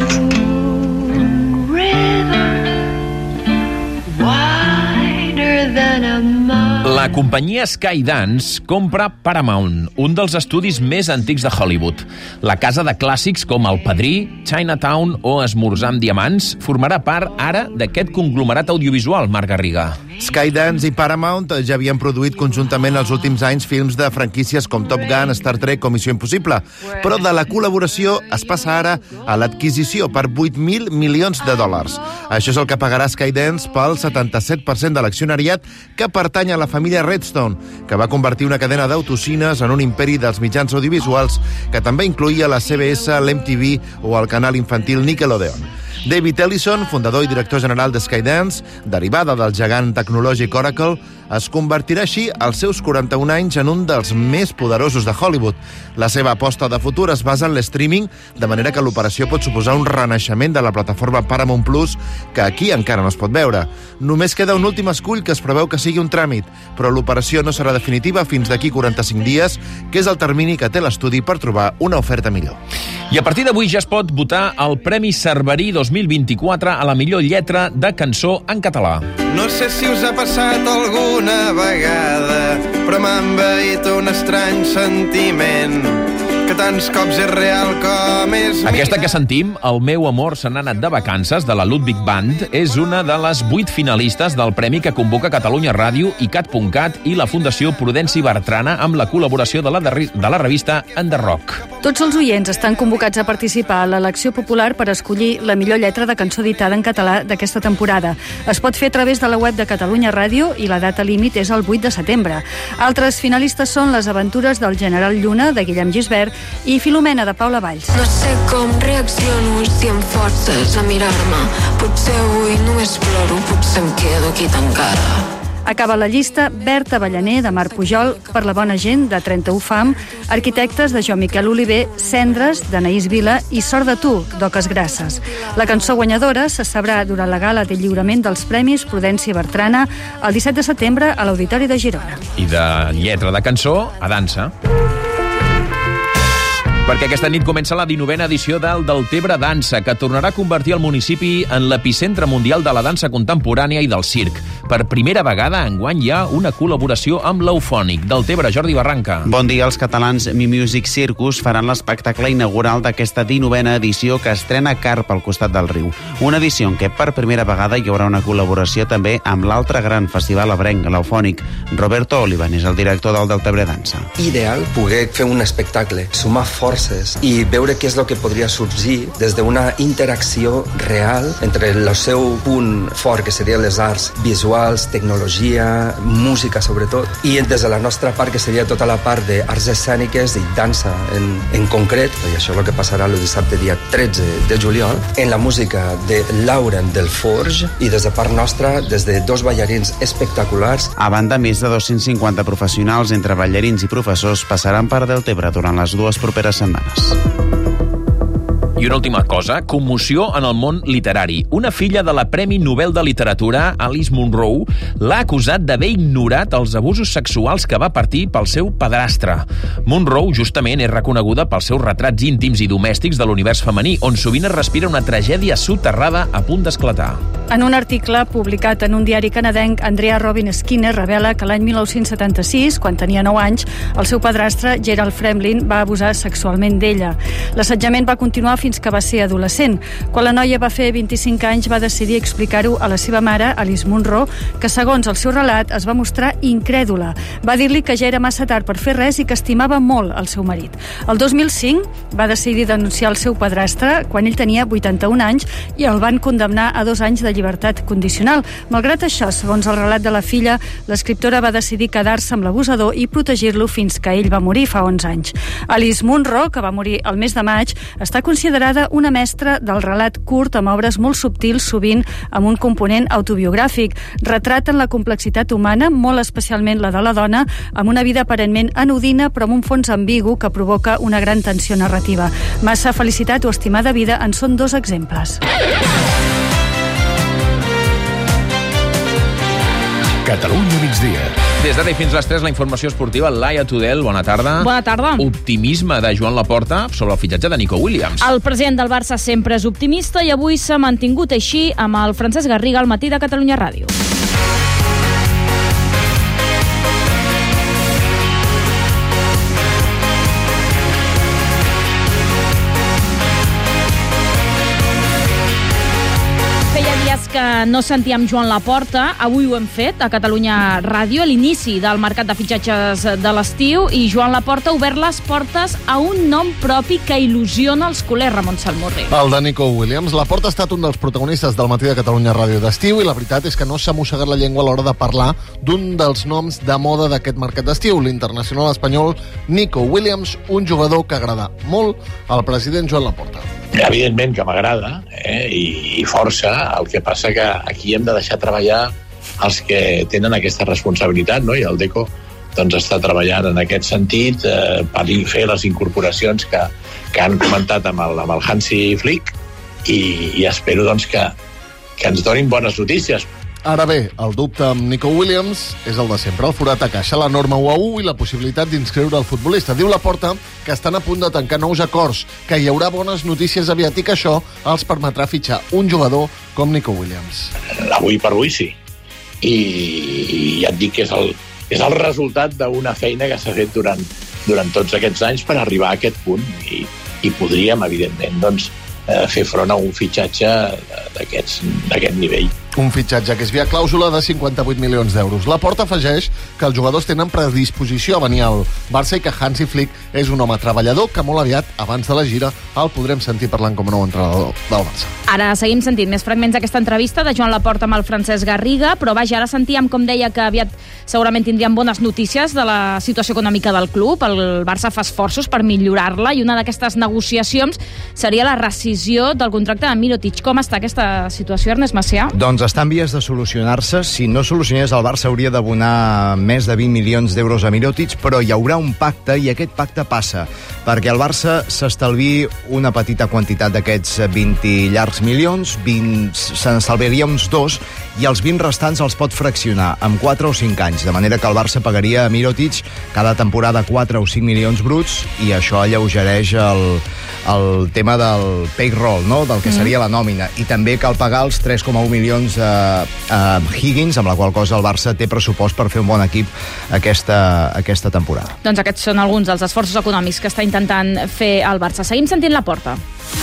La companyia Skydance compra Paramount, un dels estudis més antics de Hollywood. La casa de clàssics com El Padrí, Chinatown o Esmorzar amb diamants formarà part ara d'aquest conglomerat audiovisual, Marc Garriga. Skydance i Paramount ja havien produït conjuntament els últims anys films de franquícies com Top Gun, Star Trek o Missió Impossible, però de la col·laboració es passa ara a l'adquisició per 8.000 milions de dòlars. Això és el que pagarà Skydance pel 77% de l'accionariat que pertany a la família Redstone, que va convertir una cadena d'autocines en un imperi dels mitjans audiovisuals que també incloïa la CBS, l'MTV o el canal infantil Nickelodeon. David Ellison, fundador i director general de Skydance, derivada del gegant tecnològic Oracle, es convertirà així als seus 41 anys en un dels més poderosos de Hollywood. La seva aposta de futur es basa en l'streaming, de manera que l'operació pot suposar un renaixement de la plataforma Paramount Plus, que aquí encara no es pot veure. Només queda un últim escull que es preveu que sigui un tràmit, però l'operació no serà definitiva fins d'aquí 45 dies, que és el termini que té l'estudi per trobar una oferta millor. I a partir d'avui ja es pot votar el Premi Cerverí 2024 a la millor lletra de cançó en català. No sé si us ha passat alguna vegada, però m'ha envaït un estrany sentiment, que tants cops és real com és... Aquesta que sentim, El meu amor se n'ha anat de vacances, de la Ludwig Band, és una de les 8 finalistes del premi que convoca Catalunya Ràdio i Cat.cat i la Fundació Prudenci Bertrana amb la col·laboració de la revista En The Rock. Tots els oients estan convocats a participar a l'elecció popular per escollir la millor lletra de cançó editada en català d'aquesta temporada. Es pot fer a través de la web de Catalunya Ràdio i la data límit és el 8 de setembre. Altres finalistes són Les aventures del general Lluna, de Guillem Gisbert, i Filomena, de Paula Valls. No sé com reacciono si em forces a mirar-me. Potser avui només ploro, potser em quedo aquí tancada. Acaba la llista Berta Ballaner, de Marc Pujol, Per la bona gent, de 31 Fam, Arquitectes, de Joan Miquel Oliver, Cendres, d'Anaïs Vila i Sort de tu, d'Oques Grasses. La cançó guanyadora se sabrà durant la gala de lliurament dels Premis Prudenci Bertrana el 17 de setembre a l'Auditori de Girona. I de lletra de cançó a dansa. Perquè aquesta nit comença la 19a edició del Deltebre Dansa, que tornarà a convertir el municipi en l'epicentre mundial de la dansa contemporània i del circ. Per primera vegada, enguany hi ha una col·laboració amb l'Eufònic. Deltebre, Jordi Barranca. Bon dia. Els catalans Mi Music Circus faran l'espectacle inaugural d'aquesta 19a edició que estrena Carp al costat del riu. Una edició en què per primera vegada hi haurà una col·laboració també amb l'altre gran festival ebrenc, l'Eufònic. Roberto Olivan és el director del Deltebre Dansa. Ideal poder fer un espectacle, sumar forces i veure què és el que podria sorgir des d'una interacció real entre el seu punt fort, que serien les arts visuals, tecnologia, música sobretot, i des de la nostra part, que seria tota la part d'arts escèniques i dansa en concret, i això és el que passarà el dissabte dia 13 de juliol, en la música de Lauren del Forge i des de part nostra, des de 2 ballarins espectaculars. A banda, més de 250 professionals entre ballarins i professors passaran per Deltebre durant les 2 properes setmanes. I una última cosa, commoció en el món literari. Una filla de la Premi Nobel de Literatura, Alice Munro, l'ha acusat d'haver ignorat els abusos sexuals que va patir pel seu padrastre. Munro, justament, és reconeguda pels seus retrats íntims i domèstics de l'univers femení, on sovint es respira una tragèdia soterrada a punt d'esclatar. En un article publicat en un diari canadenc, Andrea Robin Skinner revela que l'any 1976, quan tenia 9 anys, el seu padrastre, Gerald Fremlin, va abusar sexualment d'ella. L'assetjament va continuar fins que va ser adolescent. Quan la noia va fer 25 anys, va decidir explicar-ho a la seva mare, Alice Munro, que segons el seu relat es va mostrar incrèdula. Va dir-li que ja era massa tard per fer res i que estimava molt el seu marit. El 2005 va decidir denunciar el seu padrastre quan ell tenia 81 anys i el van condemnar a 2 anys de llibertat condicional. Malgrat això, segons el relat de la filla, l'escriptora va decidir quedar-se amb l'abusador i protegir-lo fins que ell va morir fa 11 anys. Alice Munro, que va morir el mes de maig, està considerada una mestra del relat curt amb obres molt subtils, sovint amb un component autobiogràfic. Retraten la complexitat humana, molt especialment la de la dona, amb una vida aparentment anodina però amb un fons ambigu que provoca una gran tensió narrativa. Massa felicitat o estimada vida en són 2 exemples. Catalunya migdia. Des d'ara i fins les 3, la informació esportiva. Laia Tudel, bona tarda. Bona tarda. Optimisme de Joan Laporta sobre el fitxatge de Nico Williams. El president del Barça sempre és optimista i avui s'ha mantingut així amb el Francesc Garriga al matí de Catalunya Ràdio. Que no sentíem Joan Laporta, avui ho hem fet a Catalunya Ràdio, a l'inici del mercat de fitxatges de l'estiu, i Joan Laporta ha obert les portes a un nom propi que il·lusiona els culers, Ramon Salmurri. El de Nico Williams. Laporta ha estat un dels protagonistes del matí de Catalunya Ràdio d'estiu i la veritat és que no s'ha mossegat la llengua a l'hora de parlar d'un dels noms de moda d'aquest mercat d'estiu, l'internacional espanyol Nico Williams, un jugador que agrada molt al president Joan Laporta. Evidentment que m'agrada, i força. El que passa que aquí hem de deixar treballar els que tenen aquesta responsabilitat, no? I el Deco doncs, està treballant en aquest sentit per fer les incorporacions que han comentat amb el Hansi Flick i espero doncs, que ens donin bones notícies. Ara bé, el dubte amb Nico Williams és el de sempre, el forat a caixa, la norma 1-1 i la possibilitat d'inscriure el futbolista. Diu Laporta que estan a punt de tancar nous acords, que hi haurà bones notícies aviat i que això els permetrà fitxar un jugador com Nico Williams. Avui per avui sí. I ja et dic que és el resultat d'una feina que s'ha fet durant tots aquests anys per arribar a aquest punt i podríem, evidentment, doncs, fer front a un fitxatge d'aquest nivell. Un fitxatge que és via clàusula de 58 milions d'euros. Laporta afegeix que els jugadors tenen predisposició a venir al Barça i que Hansi Flick és un home treballador que molt aviat, abans de la gira, el podrem sentir parlant com a nou entrenador del Barça. Ara seguim sentint més fragments d'aquesta entrevista de Joan Laporta amb el Francesc Garriga, però vaja, ara sentíem, com deia, que aviat segurament tindríem bones notícies de la situació econòmica del club. El Barça fa esforços per millorar-la i una d'aquestes negociacions seria la rescisió del contracte de Mirotic. Com està aquesta situació, Ernest Macià? Doncs Doncs està en vies de solucionar-se. Si no solucionés, el Barça hauria d'abonar més de 20 milions d'euros a Mirotic, però hi haurà un pacte, i aquest pacte passa perquè el Barça s'estalvi una petita quantitat d'aquests 20 llargs milions, se n'estalviaria uns 2, i els 20 restants els pot fraccionar amb 4 o 5 anys, de manera que el Barça pagaria a Mirotic cada temporada 4 o 5 milions bruts, i això alleugereix el tema del payroll, no? Del que seria la nòmina, i també cal pagar els 3,1 milions a Higgins, amb la qual cosa el Barça té pressupost per fer un bon equip aquesta temporada. Doncs aquests són alguns dels esforços econòmics que està intentant fer el Barça. Seguim sentint Laporta.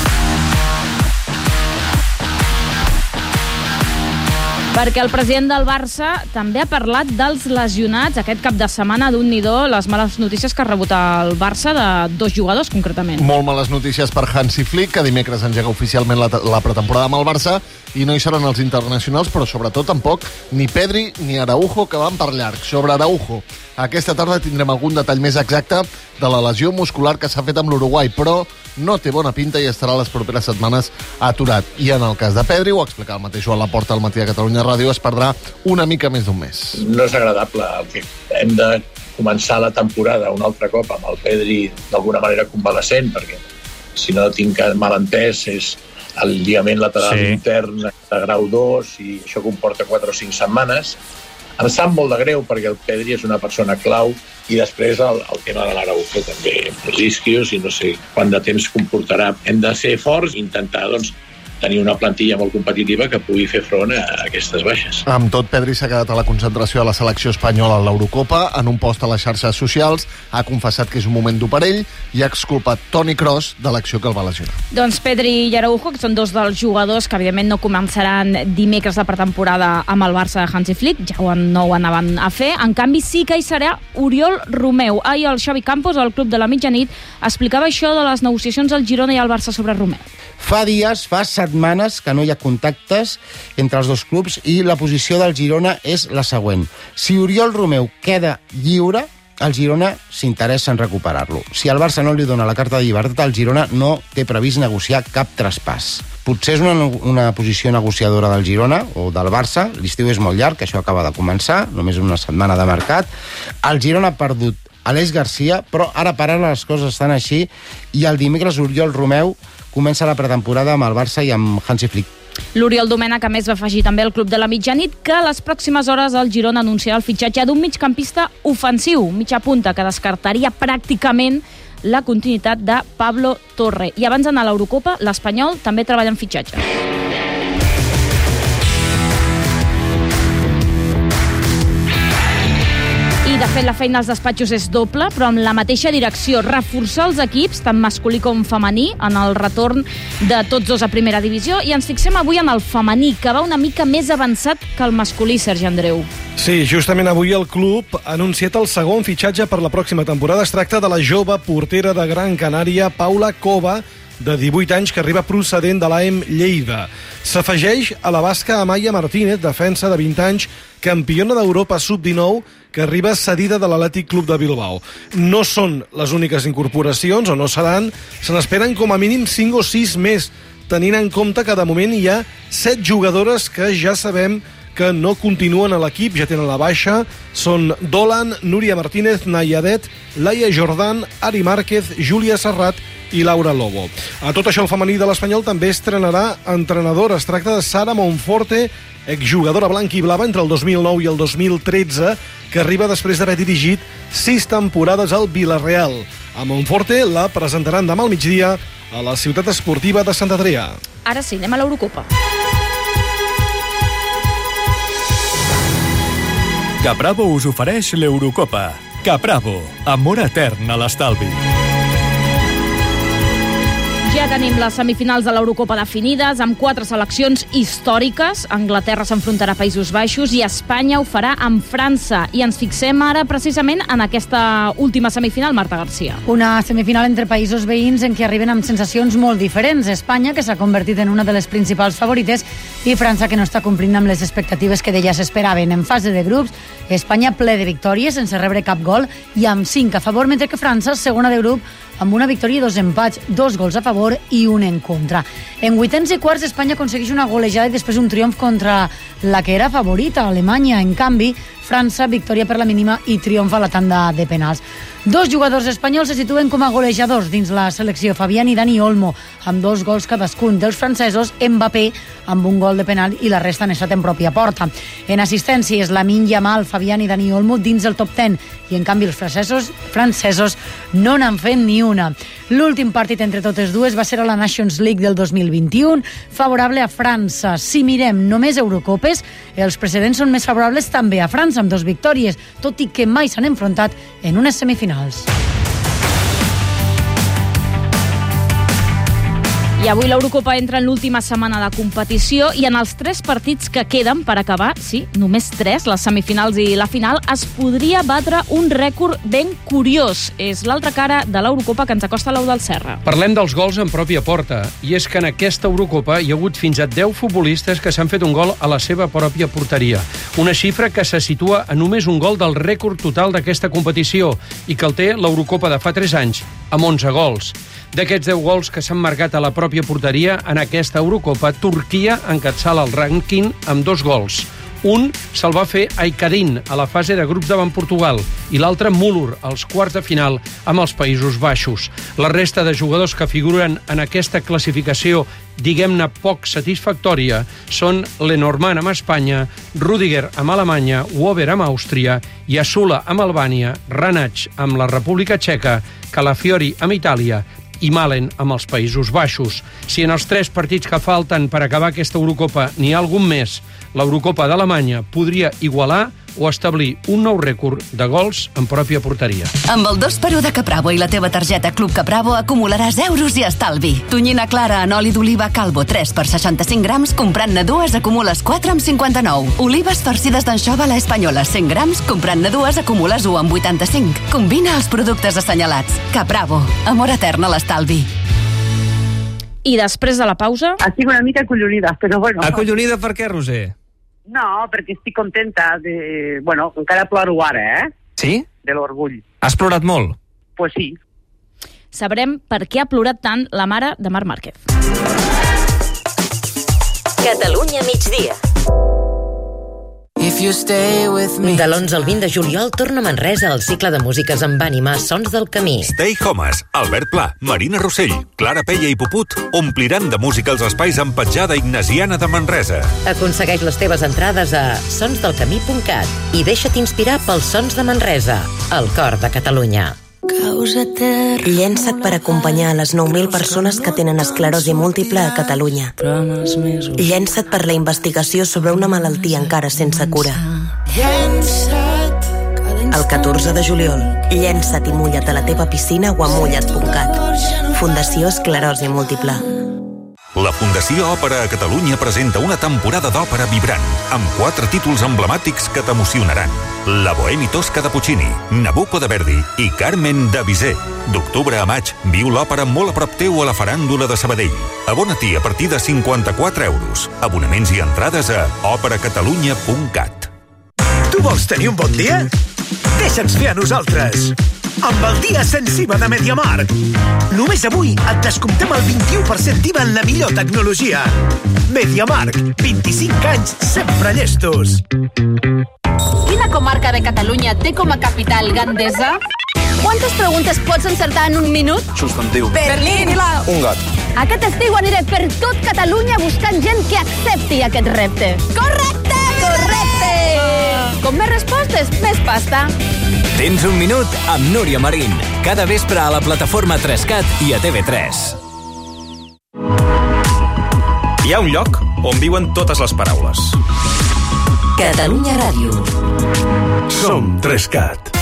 Perquè el president del Barça també ha parlat dels lesionats aquest cap de setmana. D'un-ni-do les males notícies que ha rebut el Barça de 2 jugadors, concretament. Molt males notícies per Hansi Flick, que dimecres engega oficialment la pretemporada amb el Barça, i no hi seran els internacionals, però sobretot tampoc ni Pedri ni Araujo, que van per llarg. Sobre Araujo, aquesta tarda tindrem algun detall més exacte de la lesió muscular que s'ha fet amb l'Uruguai, però no té bona pinta i estarà les properes setmanes aturat. I en el cas de Pedri, ho explica el mateix Joan Laporta al Matí de Catalunya Ràdio, es perdrà una mica més d'un mes. No és agradable el que hem de començar la temporada un altre cop amb el Pedri d'alguna manera convalescent, perquè si no tinc mal entès és el lligament lateral intern de grau 2 i això comporta 4 o 5 setmanes. Em sap molt de greu perquè el Pedri és una persona clau, i després el tema de l'Araujo també, els isquios, i no sé quant de temps comportarà. Hem de ser forts i intentar tenir una plantilla molt competitiva que pugui fer front a aquestes baixes. Amb tot, Pedri s'ha quedat a la concentració de la selecció espanyola a l'Eurocopa. En un post a les xarxes socials ha confessat que és un moment dur per ell i ha exculpat Toni Kroos de l'acció que el va lesionar. Doncs Pedri i Araujo, que són dos dels jugadors que evidentment no començaran dimecres la pretemporada amb el Barça de Hansi Flick, ja no ho anaven a fer. En canvi, sí que hi serà Oriol Romeu. Ahir el Xavi Campos, al Club de la Mitjanit, explicava això de les negociacions al Girona i al Barça sobre Romeu. Fa setmanes que no hi ha contactes entre els dos clubs, i la posició del Girona és la següent. Si Oriol Romeu queda lliure, el Girona s'interessa en recuperar-lo. Si el Barça no li dona la carta de llibertat, el Girona no té previst negociar cap traspàs. Potser és una posició negociadora del Girona o del Barça. L'estiu és molt llarg, això acaba de començar, només una setmana de mercat. El Girona ha perdut Aleix Garcia, però ara per ara les coses estan així, i el dimecres Oriol Romeu comença la pretemporada amb el Barça i amb Hansi Flick. L'Oriol Domènech, a més, va afegir també al Club de la Mitjanit que a les pròximes hores el Girona anunciarà el fitxatge d'un migcampista ofensiu, mitja punta, que descartaria pràcticament la continuïtat de Pablo Torre. I abans d'anar a l'Eurocopa, l'Espanyol també treballa en fitxatges. I, de fet, la feina als despatxos és doble, però amb la mateixa direcció: reforçar els equips, tant masculí com femení, en el retorn de tots dos a primera divisió. I ens fixem avui en el femení, que va una mica més avançat que el masculí, Sergi Andreu. Sí, justament avui el club ha anunciat el segon fitxatge per la pròxima temporada. Es tracta de la jove portera de Gran Canària, Paula Cova, de 18 anys, que arriba procedent de l'AEM Lleida. S'afegeix a la basca Amaya Martínez, defensa de 20 anys, campiona d'Europa sub-19, que arriba cedida de l'Atlètic Club de Bilbao. No són les úniques incorporacions, o no seran. Se n'esperen com a mínim 5 o 6 més, tenint en compte que de moment hi ha 7 jugadores que ja sabem que no continuen a l'equip, ja tenen la baixa. Són Dolan, Núria Martínez, Nayadet, Laia Jordan, Ari Márquez, Júlia Serrat i Laura Lobo. A tot això, el femení de l'Espanyol també estrenarà entrenador. Es tracta de Sara Monforte, exjugadora blanca i blava entre el 2009 i el 2013, que arriba després d'haver dirigit 6 temporades al Villarreal. A Monforte la presentaran demà al migdia a la ciutat esportiva de Sant Adrià. Ara sí, anem a l'Eurocopa. Capravo us ofereix l'Eurocopa. Capravo, amor etern a l'estalvi. Ja tenim les semifinals de l'Eurocopa definides, amb 4 seleccions històriques. Anglaterra s'enfrontarà a Països Baixos i Espanya ho farà amb França. I ens fixem ara precisament en aquesta última semifinal, Marta Garcia. Una semifinal entre països veïns en què arriben amb sensacions molt diferents. Espanya, que s'ha convertit en una de les principals favorites, i França, que no està complint amb les expectatives que d'ella s'esperaven. En fase de grups, Espanya ple de victòries sense rebre cap gol i amb 5 a favor, mentre que França, segona de grup, amb una victòria i 2 empats, 2 gols a favor i 1 en contra. En vuitens i quarts, Espanya aconsegueix una golejada i després un triomf contra la que era favorita, Alemanya. En canvi, França, victòria per la mínima i triomfa a la tanda de penals. 2 jugadors espanyols se situen com a golejadors dins la selecció, Fabián i Dani Olmo, amb 2 gols cadascun. Dels francesos, Mbappé, amb un gol de penal i la resta han estat en pròpia porta. En assistències, Lamine Yamal, Fabián i Dani Olmo dins el top 10, i en canvi els francesos no n'han fet ni una. L'últim partit entre totes dues va ser a la Nations League del 2021, favorable a França. Si mirem només Eurocopes, els precedents són més favorables també a França, amb 2 victòries, tot i que mai s'han enfrontat en unes semifinals. I avui l'Eurocopa entra en l'última setmana de competició i en els 3 partits que queden per acabar, sí, només 3, les semifinals i la final, es podria batre un rècord ben curiós. És l'altra cara de l'Eurocopa que ens acosta l'Eudald Serra. Parlem dels gols en pròpia porta, i és que en aquesta Eurocopa hi ha hagut fins a 10 futbolistes que s'han fet un gol a la seva pròpia porteria. Una xifra que se situa a només un gol del rècord total d'aquesta competició i que el té l'Eurocopa de fa 3 anys, amb 11 gols. D'aquests 10 gols que s'han marcat a la pròpia porteria en aquesta Eurocopa, Turquia encapçala el rànquing amb 2 gols. Un se'l va fer Aikarin a la fase de grups davant Portugal i l'altre Müller als quarts de final amb els Països Baixos. La resta de jugadors que figuren en aquesta classificació, diguem-ne poc satisfactòria, són Lenormand amb Espanya, Rüdiger amb Alemanya, Wober amb Àustria, Jasula amb Albània, Ranach amb la República Txeca, Calafiori amb Itàlia i Malen amb els Països Baixos. Si en els 3 partits que falten per acabar aquesta Eurocopa n'hi ha algun més, l'Eurocopa d'Alemanya podria igualar o establir un nou rècord de gols en pròpia porteria. Amb el 2x1 de Capravo i la teva targeta Club Capravo acumularàs euros i estalvi. Tonyina clara en oli d'oliva Calvo 3 per 65 grams, comprant-ne 2 acumules 4 amb 59. Olives farcides d'anxova a la espanyola 100 grams, comprant-ne 2 acumules 1 amb 85. Combina els productes assenyalats. Capravo, amor etern a l'estalvi. I després de la pausa... Estic una mica acollonida, però bueno... Acollonida per què, Roser? No, perquè estic contenta de... Bueno, encara ploro ara, Sí? De l'orgull. Has plorat molt? Pues sí. Sabrem per què ha plorat tant la mare de Marc Márquez. Catalunya migdia. De l'11 al 20 de juliol torna a Manresa el cicle de músiques amb ànima Sons del Camí. Stay Homes, Albert Pla, Marina Rossell, Clara Peia i Puput ompliran de música els espais amb petjada ignasiana de Manresa. Aconsegueix les teves entrades a sonsdelcamí.cat i deixa't inspirar pels sons de Manresa, el cor de Catalunya. Llença't per acompanyar les 9.000 persones que tenen esclerosi múltiple a Catalunya. Llença't per la investigació sobre una malaltia encara sense cura. El 14 de juliol, llença't i mulla't a la teva piscina o a mulla't.cat. Fundació Esclerosi Múltiple. La Fundació Òpera a Catalunya presenta una temporada d'òpera vibrant, amb 4 títols emblemàtics que t'emocionaran. La Bohème Tosca de Puccini, Nabucco de Verdi i Carmen de Bizet. D'octubre a maig, viu l'òpera molt a prop teu a la Faràndula de Sabadell. Abona-t'hi a partir de 54 euros. Abonaments i entrades a operacatalunya.cat. Tu vols tenir un bon dia? Deixa'ns fer a nosaltres! Amb el dia sensible de MediaMarkt. Només avui et descomptem el 21% d'IVA en la millor tecnologia. MediaMarkt, 25 anys sempre llestos. Quina comarca de Catalunya té com a capital Gandesa? Quantes preguntes pots encertar en un minut? Substantiu. Berlín. Un gat. Aquest estiu aniré per tot Catalunya buscant gent que accepti aquest repte. Correcte! Correcte! Com més respostes, més pasta. Tens un minut amb Núria Marín. Cada vespre a la plataforma 3CAT i a TV3. Hi ha un lloc on viuen totes les paraules. Catalunya Ràdio. Som 3CAT.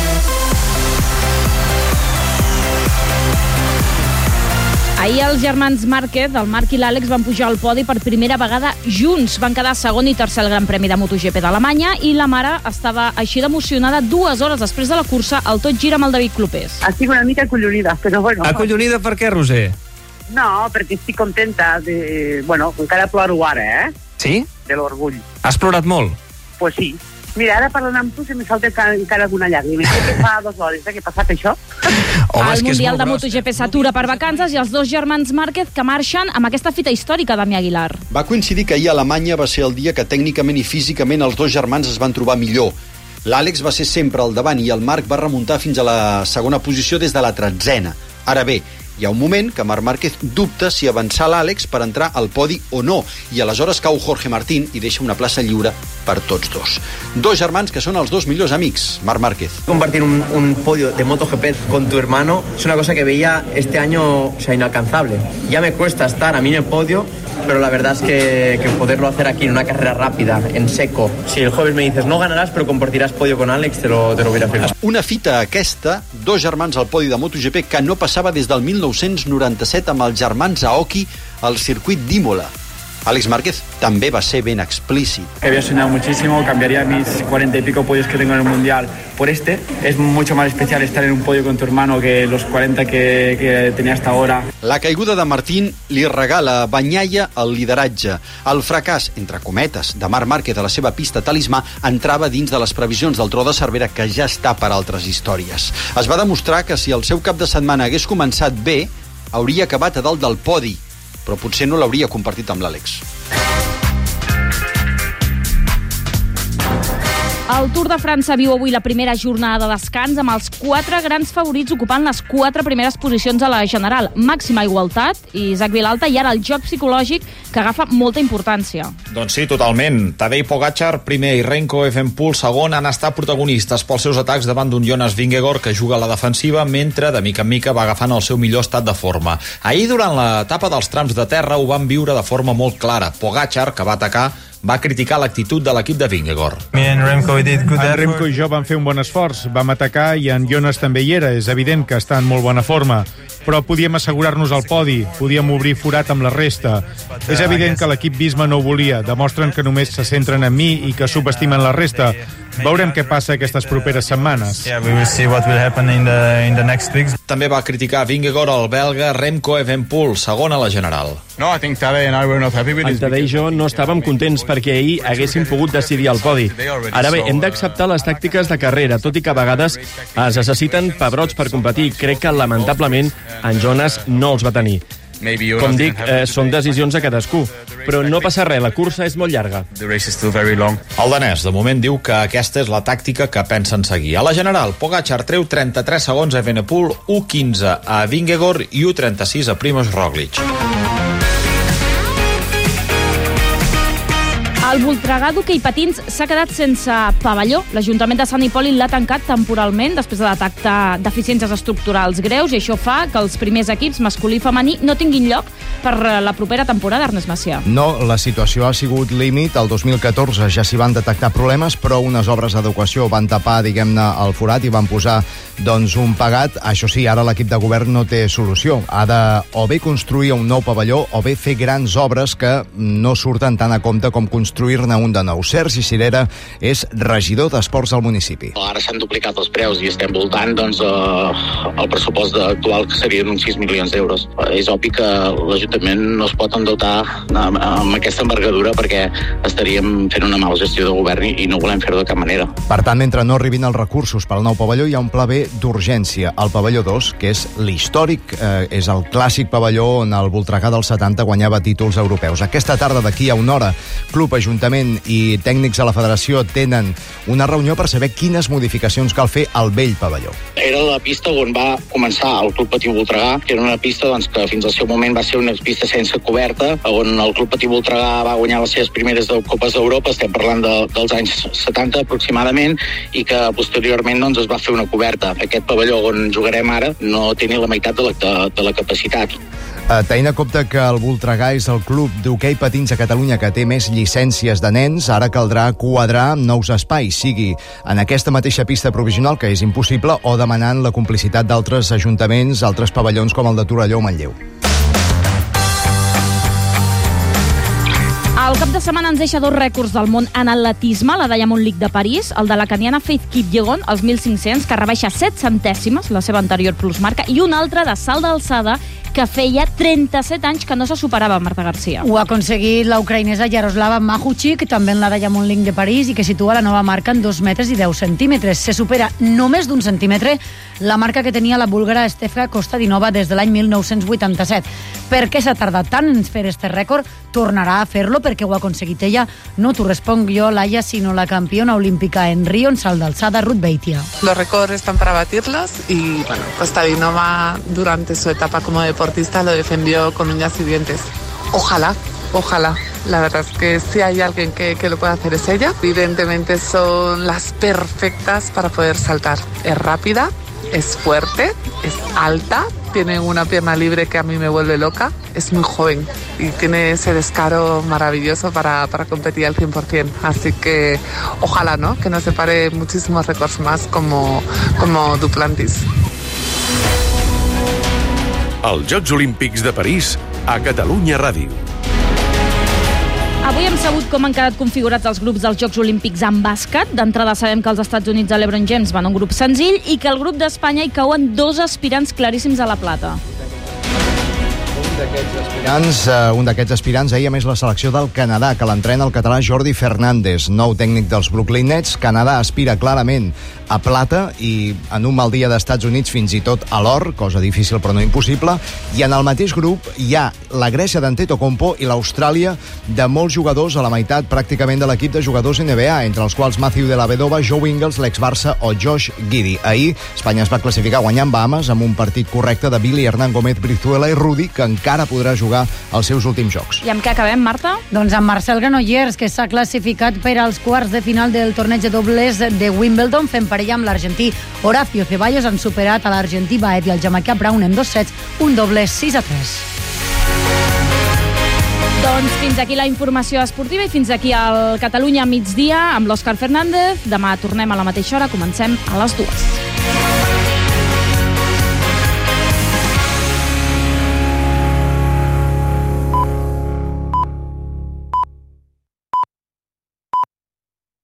Ahir els germans Márquez, el Marc i l'Àlex, van pujar al podi per primera vegada junts. Van quedar segon i tercer al Gran Premi de MotoGP d'Alemanya i la mare estava així d'emocionada 2 hores després de la cursa al Tot Gira amb el David Clopés. Estic una mica acollonida, però bueno... Acollonida per què, Roser? No, perquè estic contenta de... Bueno, encara ploro ara, Sí? De l'orgull. Has plorat molt? Pues sí. Mira, ara parlant amb tu se me salta encara alguna llàgrima. Que fa 2 hores que ha passat això. El Mundial de MotoGP s'atura per vacances i els 2 germans Márquez que marxen amb aquesta fita històrica, Damià Aguilar. Va coincidir que ahir a Alemanya va ser el dia que tècnicament i físicament els 2 germans es van trobar millor. L'Àlex va ser sempre al davant i el Marc va remuntar fins a la segona posició des de la 13a. Ara bé, hi ha un moment que Marc Márquez dubta si avançar l'Àlex per entrar al podi o no, i aleshores cau Jorge Martín i deixa una plaça lliure per tots 2. 2 germans que són els 2 millors amics. Marc Márquez. Compartir un podio de MotoGP con tu hermano es una cosa que veía este año, o sea, inalcanzable. Ya me cuesta estar a mí en el podio, pero la verdad es que poderlo hacer aquí en una carrera rápida, en seco. Si el jueves me dices no ganarás, pero compartirás podio con Àlex, te lo hubiera firmado. Una fita aquesta, 2 germans al podi de MotoGP que no passava des del 1997 amb els germans Aoki al circuit d'Imola. Àlex Márquez també va ser ben explícit. Había soñado muchísimo, cambiaría mis 40 y pico podios que tengo en el Mundial por este. Es mucho más especial estar en un podio con tu hermano que los 40 que tenía hasta ahora. La caiguda de Martín li regala a Bagnaia el lideratge. El fracàs, entre cometes, de Marc Márquez a la seva pista talismà entrava dins de les previsions del Tro de Cervera, que ja està per altres històries. Es va demostrar que si el seu cap de setmana hagués començat bé, hauria acabat a dalt del podi, però potser no l'hauria compartit amb l'Àlex. El Tour de França viu avui la primera jornada de descans amb els 4 grans favorits ocupant les 4 primeres posicions a la general. Màxima igualtat i Isaac Vilalta, i ara el joc psicològic que agafa molta importància. Doncs sí, totalment. Tadej Pogačar, primer, i Remco Evenepoel, segon, han estat protagonistes pels seus atacs davant d'un Jonas Vingegaard que juga a la defensiva, mentre de mica en mica va agafant el seu millor estat de forma. Ahir, durant l'etapa dels trams de terra, ho van viure de forma molt clara. Pogačar, que va atacar, va criticar l'actitud de l'equip de Vingegaard. En Remco i jo vam fer un bon esforç, vam atacar i en Jonas també hi era, és evident que està en molt bona forma, però podíem assegurar-nos al podi, podíem obrir forat amb la resta. És evident que l'equip Visma no ho volia, demostren que només se centren en mi i que subestimen la resta. Veurem què passa aquestes properes setmanes. També va criticar Vingegaard el belga Remco Evenepoel, segon a la general. En Tadej i jo no estàvem contents perquè ahir haguéssim pogut decidir el podi. Ara bé, hem d'acceptar les tàctiques de carrera, tot i que a vegades es necessiten pebrots per competir. Crec que, lamentablement, en Jonas no els va tenir. Com dic, són decisions de cadascú, però no passa res, la cursa és molt llarga. El danès, de moment, diu que aquesta és la tàctica que pensen seguir. A la general, Pogačar treu 33 segons a Evenepoel, 1.15 a Vingegaard i 1.36 a Primož Roglič. El Voltregà d'hoquei patins s'ha quedat sense pavelló. L'Ajuntament de Sant Hipòlit l'ha tancat temporalment després de detectar deficiències estructurals greus, i això fa que els primers equips masculí i femení no tinguin lloc per la propera temporada, Ernest Macià. No, la situació ha sigut límit. El 2014 ja s'hi van detectar problemes, però unes obres d'adequació van tapar, diguem-ne, el forat i van posar un pagat. Això sí, ara l'equip de govern no té solució. Ha de o bé construir un nou pavelló o bé fer grans obres que no surten tant a compte com construir-ne un de nou. Sergi Cirera és regidor d'Esports al municipi. Ara s'han duplicat els preus i estem voltant el pressupost actual, que serien uns 6 milions d'euros. És obvi que l'Ajuntament no es pot endeutar amb aquesta envergadura perquè estaríem fent una mala gestió de govern i no volem fer-ho de cap manera. Per tant, mentre no arribin els recursos per al nou pavelló, hi ha un pla B d'urgència. El pavelló 2, que és l'històric, és el clàssic pavelló on el Voltregà dels 70 guanyava títols europeus. Aquesta tarda, d'aquí a una hora, Club, Ajuntament i tècnics de la Federació tenen una reunió per saber quines modificacions cal fer al vell pavelló. Era la pista on va començar el Club Patí Voltregà, que era una pista que fins al seu moment va ser una pista sense coberta, on el Club Patí Voltregà va guanyar les seves primeres Copes d'Europa, estem parlant dels anys 70 aproximadament, i que posteriorment es va fer una coberta. Aquest pavelló on jugarem ara no té ni la meitat de la capacitat. Tenint en compte que el Voltregà és el club d'hoquei patins a Catalunya que té més llicències de nens, ara caldrà quadrar nous espais, sigui en aquesta mateixa pista provisional, que és impossible, o demanant la complicitat d'altres ajuntaments, altres pavellons com el de Torelló o Manlleu. El cap de setmana ens deixa 2 rècords del món en atletisme, la Diamond League de París, el de la caniana Faith Kipyegon, els 1.500, que rebaixa 7 centèsimes, la seva anterior plusmarca, i un altre de salt d'alçada, que feia 37 anys que no se superava, Marta Garcia. Ho ha aconseguit la ucraïnesa Yaroslava Mahuchik, també en la Diamond League de París, i que situa la nova marca en 2 metres i 10 centímetres. Se supera només d'un centímetre la marca que tenia la búlgara Stefka Kostadinova des de l'any 1987. Per què s'ha tardat tant en fer este rècord? Tornarà a fer-lo perquè ho ha aconseguit ella. No t'ho responc jo, Laia, sinó la campiona olímpica en Río en salt d'alçada, Ruth Beitia. Los récords están para batirlos y, bueno, Kostadinova durante su etapa como deportista lo defendió con uñas y dientes. Ojalá. La verdad es que si hay alguien que lo puede hacer es ella. Evidentemente son las perfectas para poder saltar. Es rápida, es fuerte, es alta, tiene una pierna libre que a mí me vuelve loca, es muy joven y tiene ese descaro maravilloso para competir al 100%. Así que ojalá, ¿no?, que nos separe muchísimos récords más como Duplantis. Els Jocs Olímpics de París a Catalunya Ràdio. Avui hem sabut com han quedat configurats els grups dels Jocs Olímpics en bàsquet. D'entrada sabem que els Estats Units de l'Ebron James van un grup senzill i que al grup d'Espanya hi cauen 2 aspirants claríssims a la plata. Un d'aquests aspirants ahir, a més, la selecció del Canadà, que l'entrena el català Jordi Fernández, nou tècnic dels Brooklyn Nets. Canadà aspira clarament a plata i en un mal dia d'Estats Units fins i tot a l'or, cosa difícil però no impossible. I en el mateix grup hi ha la Grècia d'Antetokounmpo i l'Austràlia de molts jugadors, a la meitat pràcticament de l'equip de jugadors NBA, entre els quals Matthew de la Vedova, Joe Ingles, l'ex-Barça o Josh Giddey. Ahir Espanya es va classificar guanyant Bahamas amb un partit correcte de Billy, Hernán Gómez, Brizuela i Rudy, que encara podrà jugar als seus últims jocs. I amb què acabem, Marta? Doncs amb Marcel Granollers, que s'ha classificat per als quarts de final del torneig de dobles de Wimbledon, fent parella amb l'argentí Horacio Ceballos. Han superat a l'argentí Baet i al jamaicà Brown en 2 sets, un doble 6-3. Doncs fins aquí la informació esportiva i fins aquí el Catalunya migdia amb l'Òscar Fernández. Demà tornem a la mateixa hora, comencem a les 2.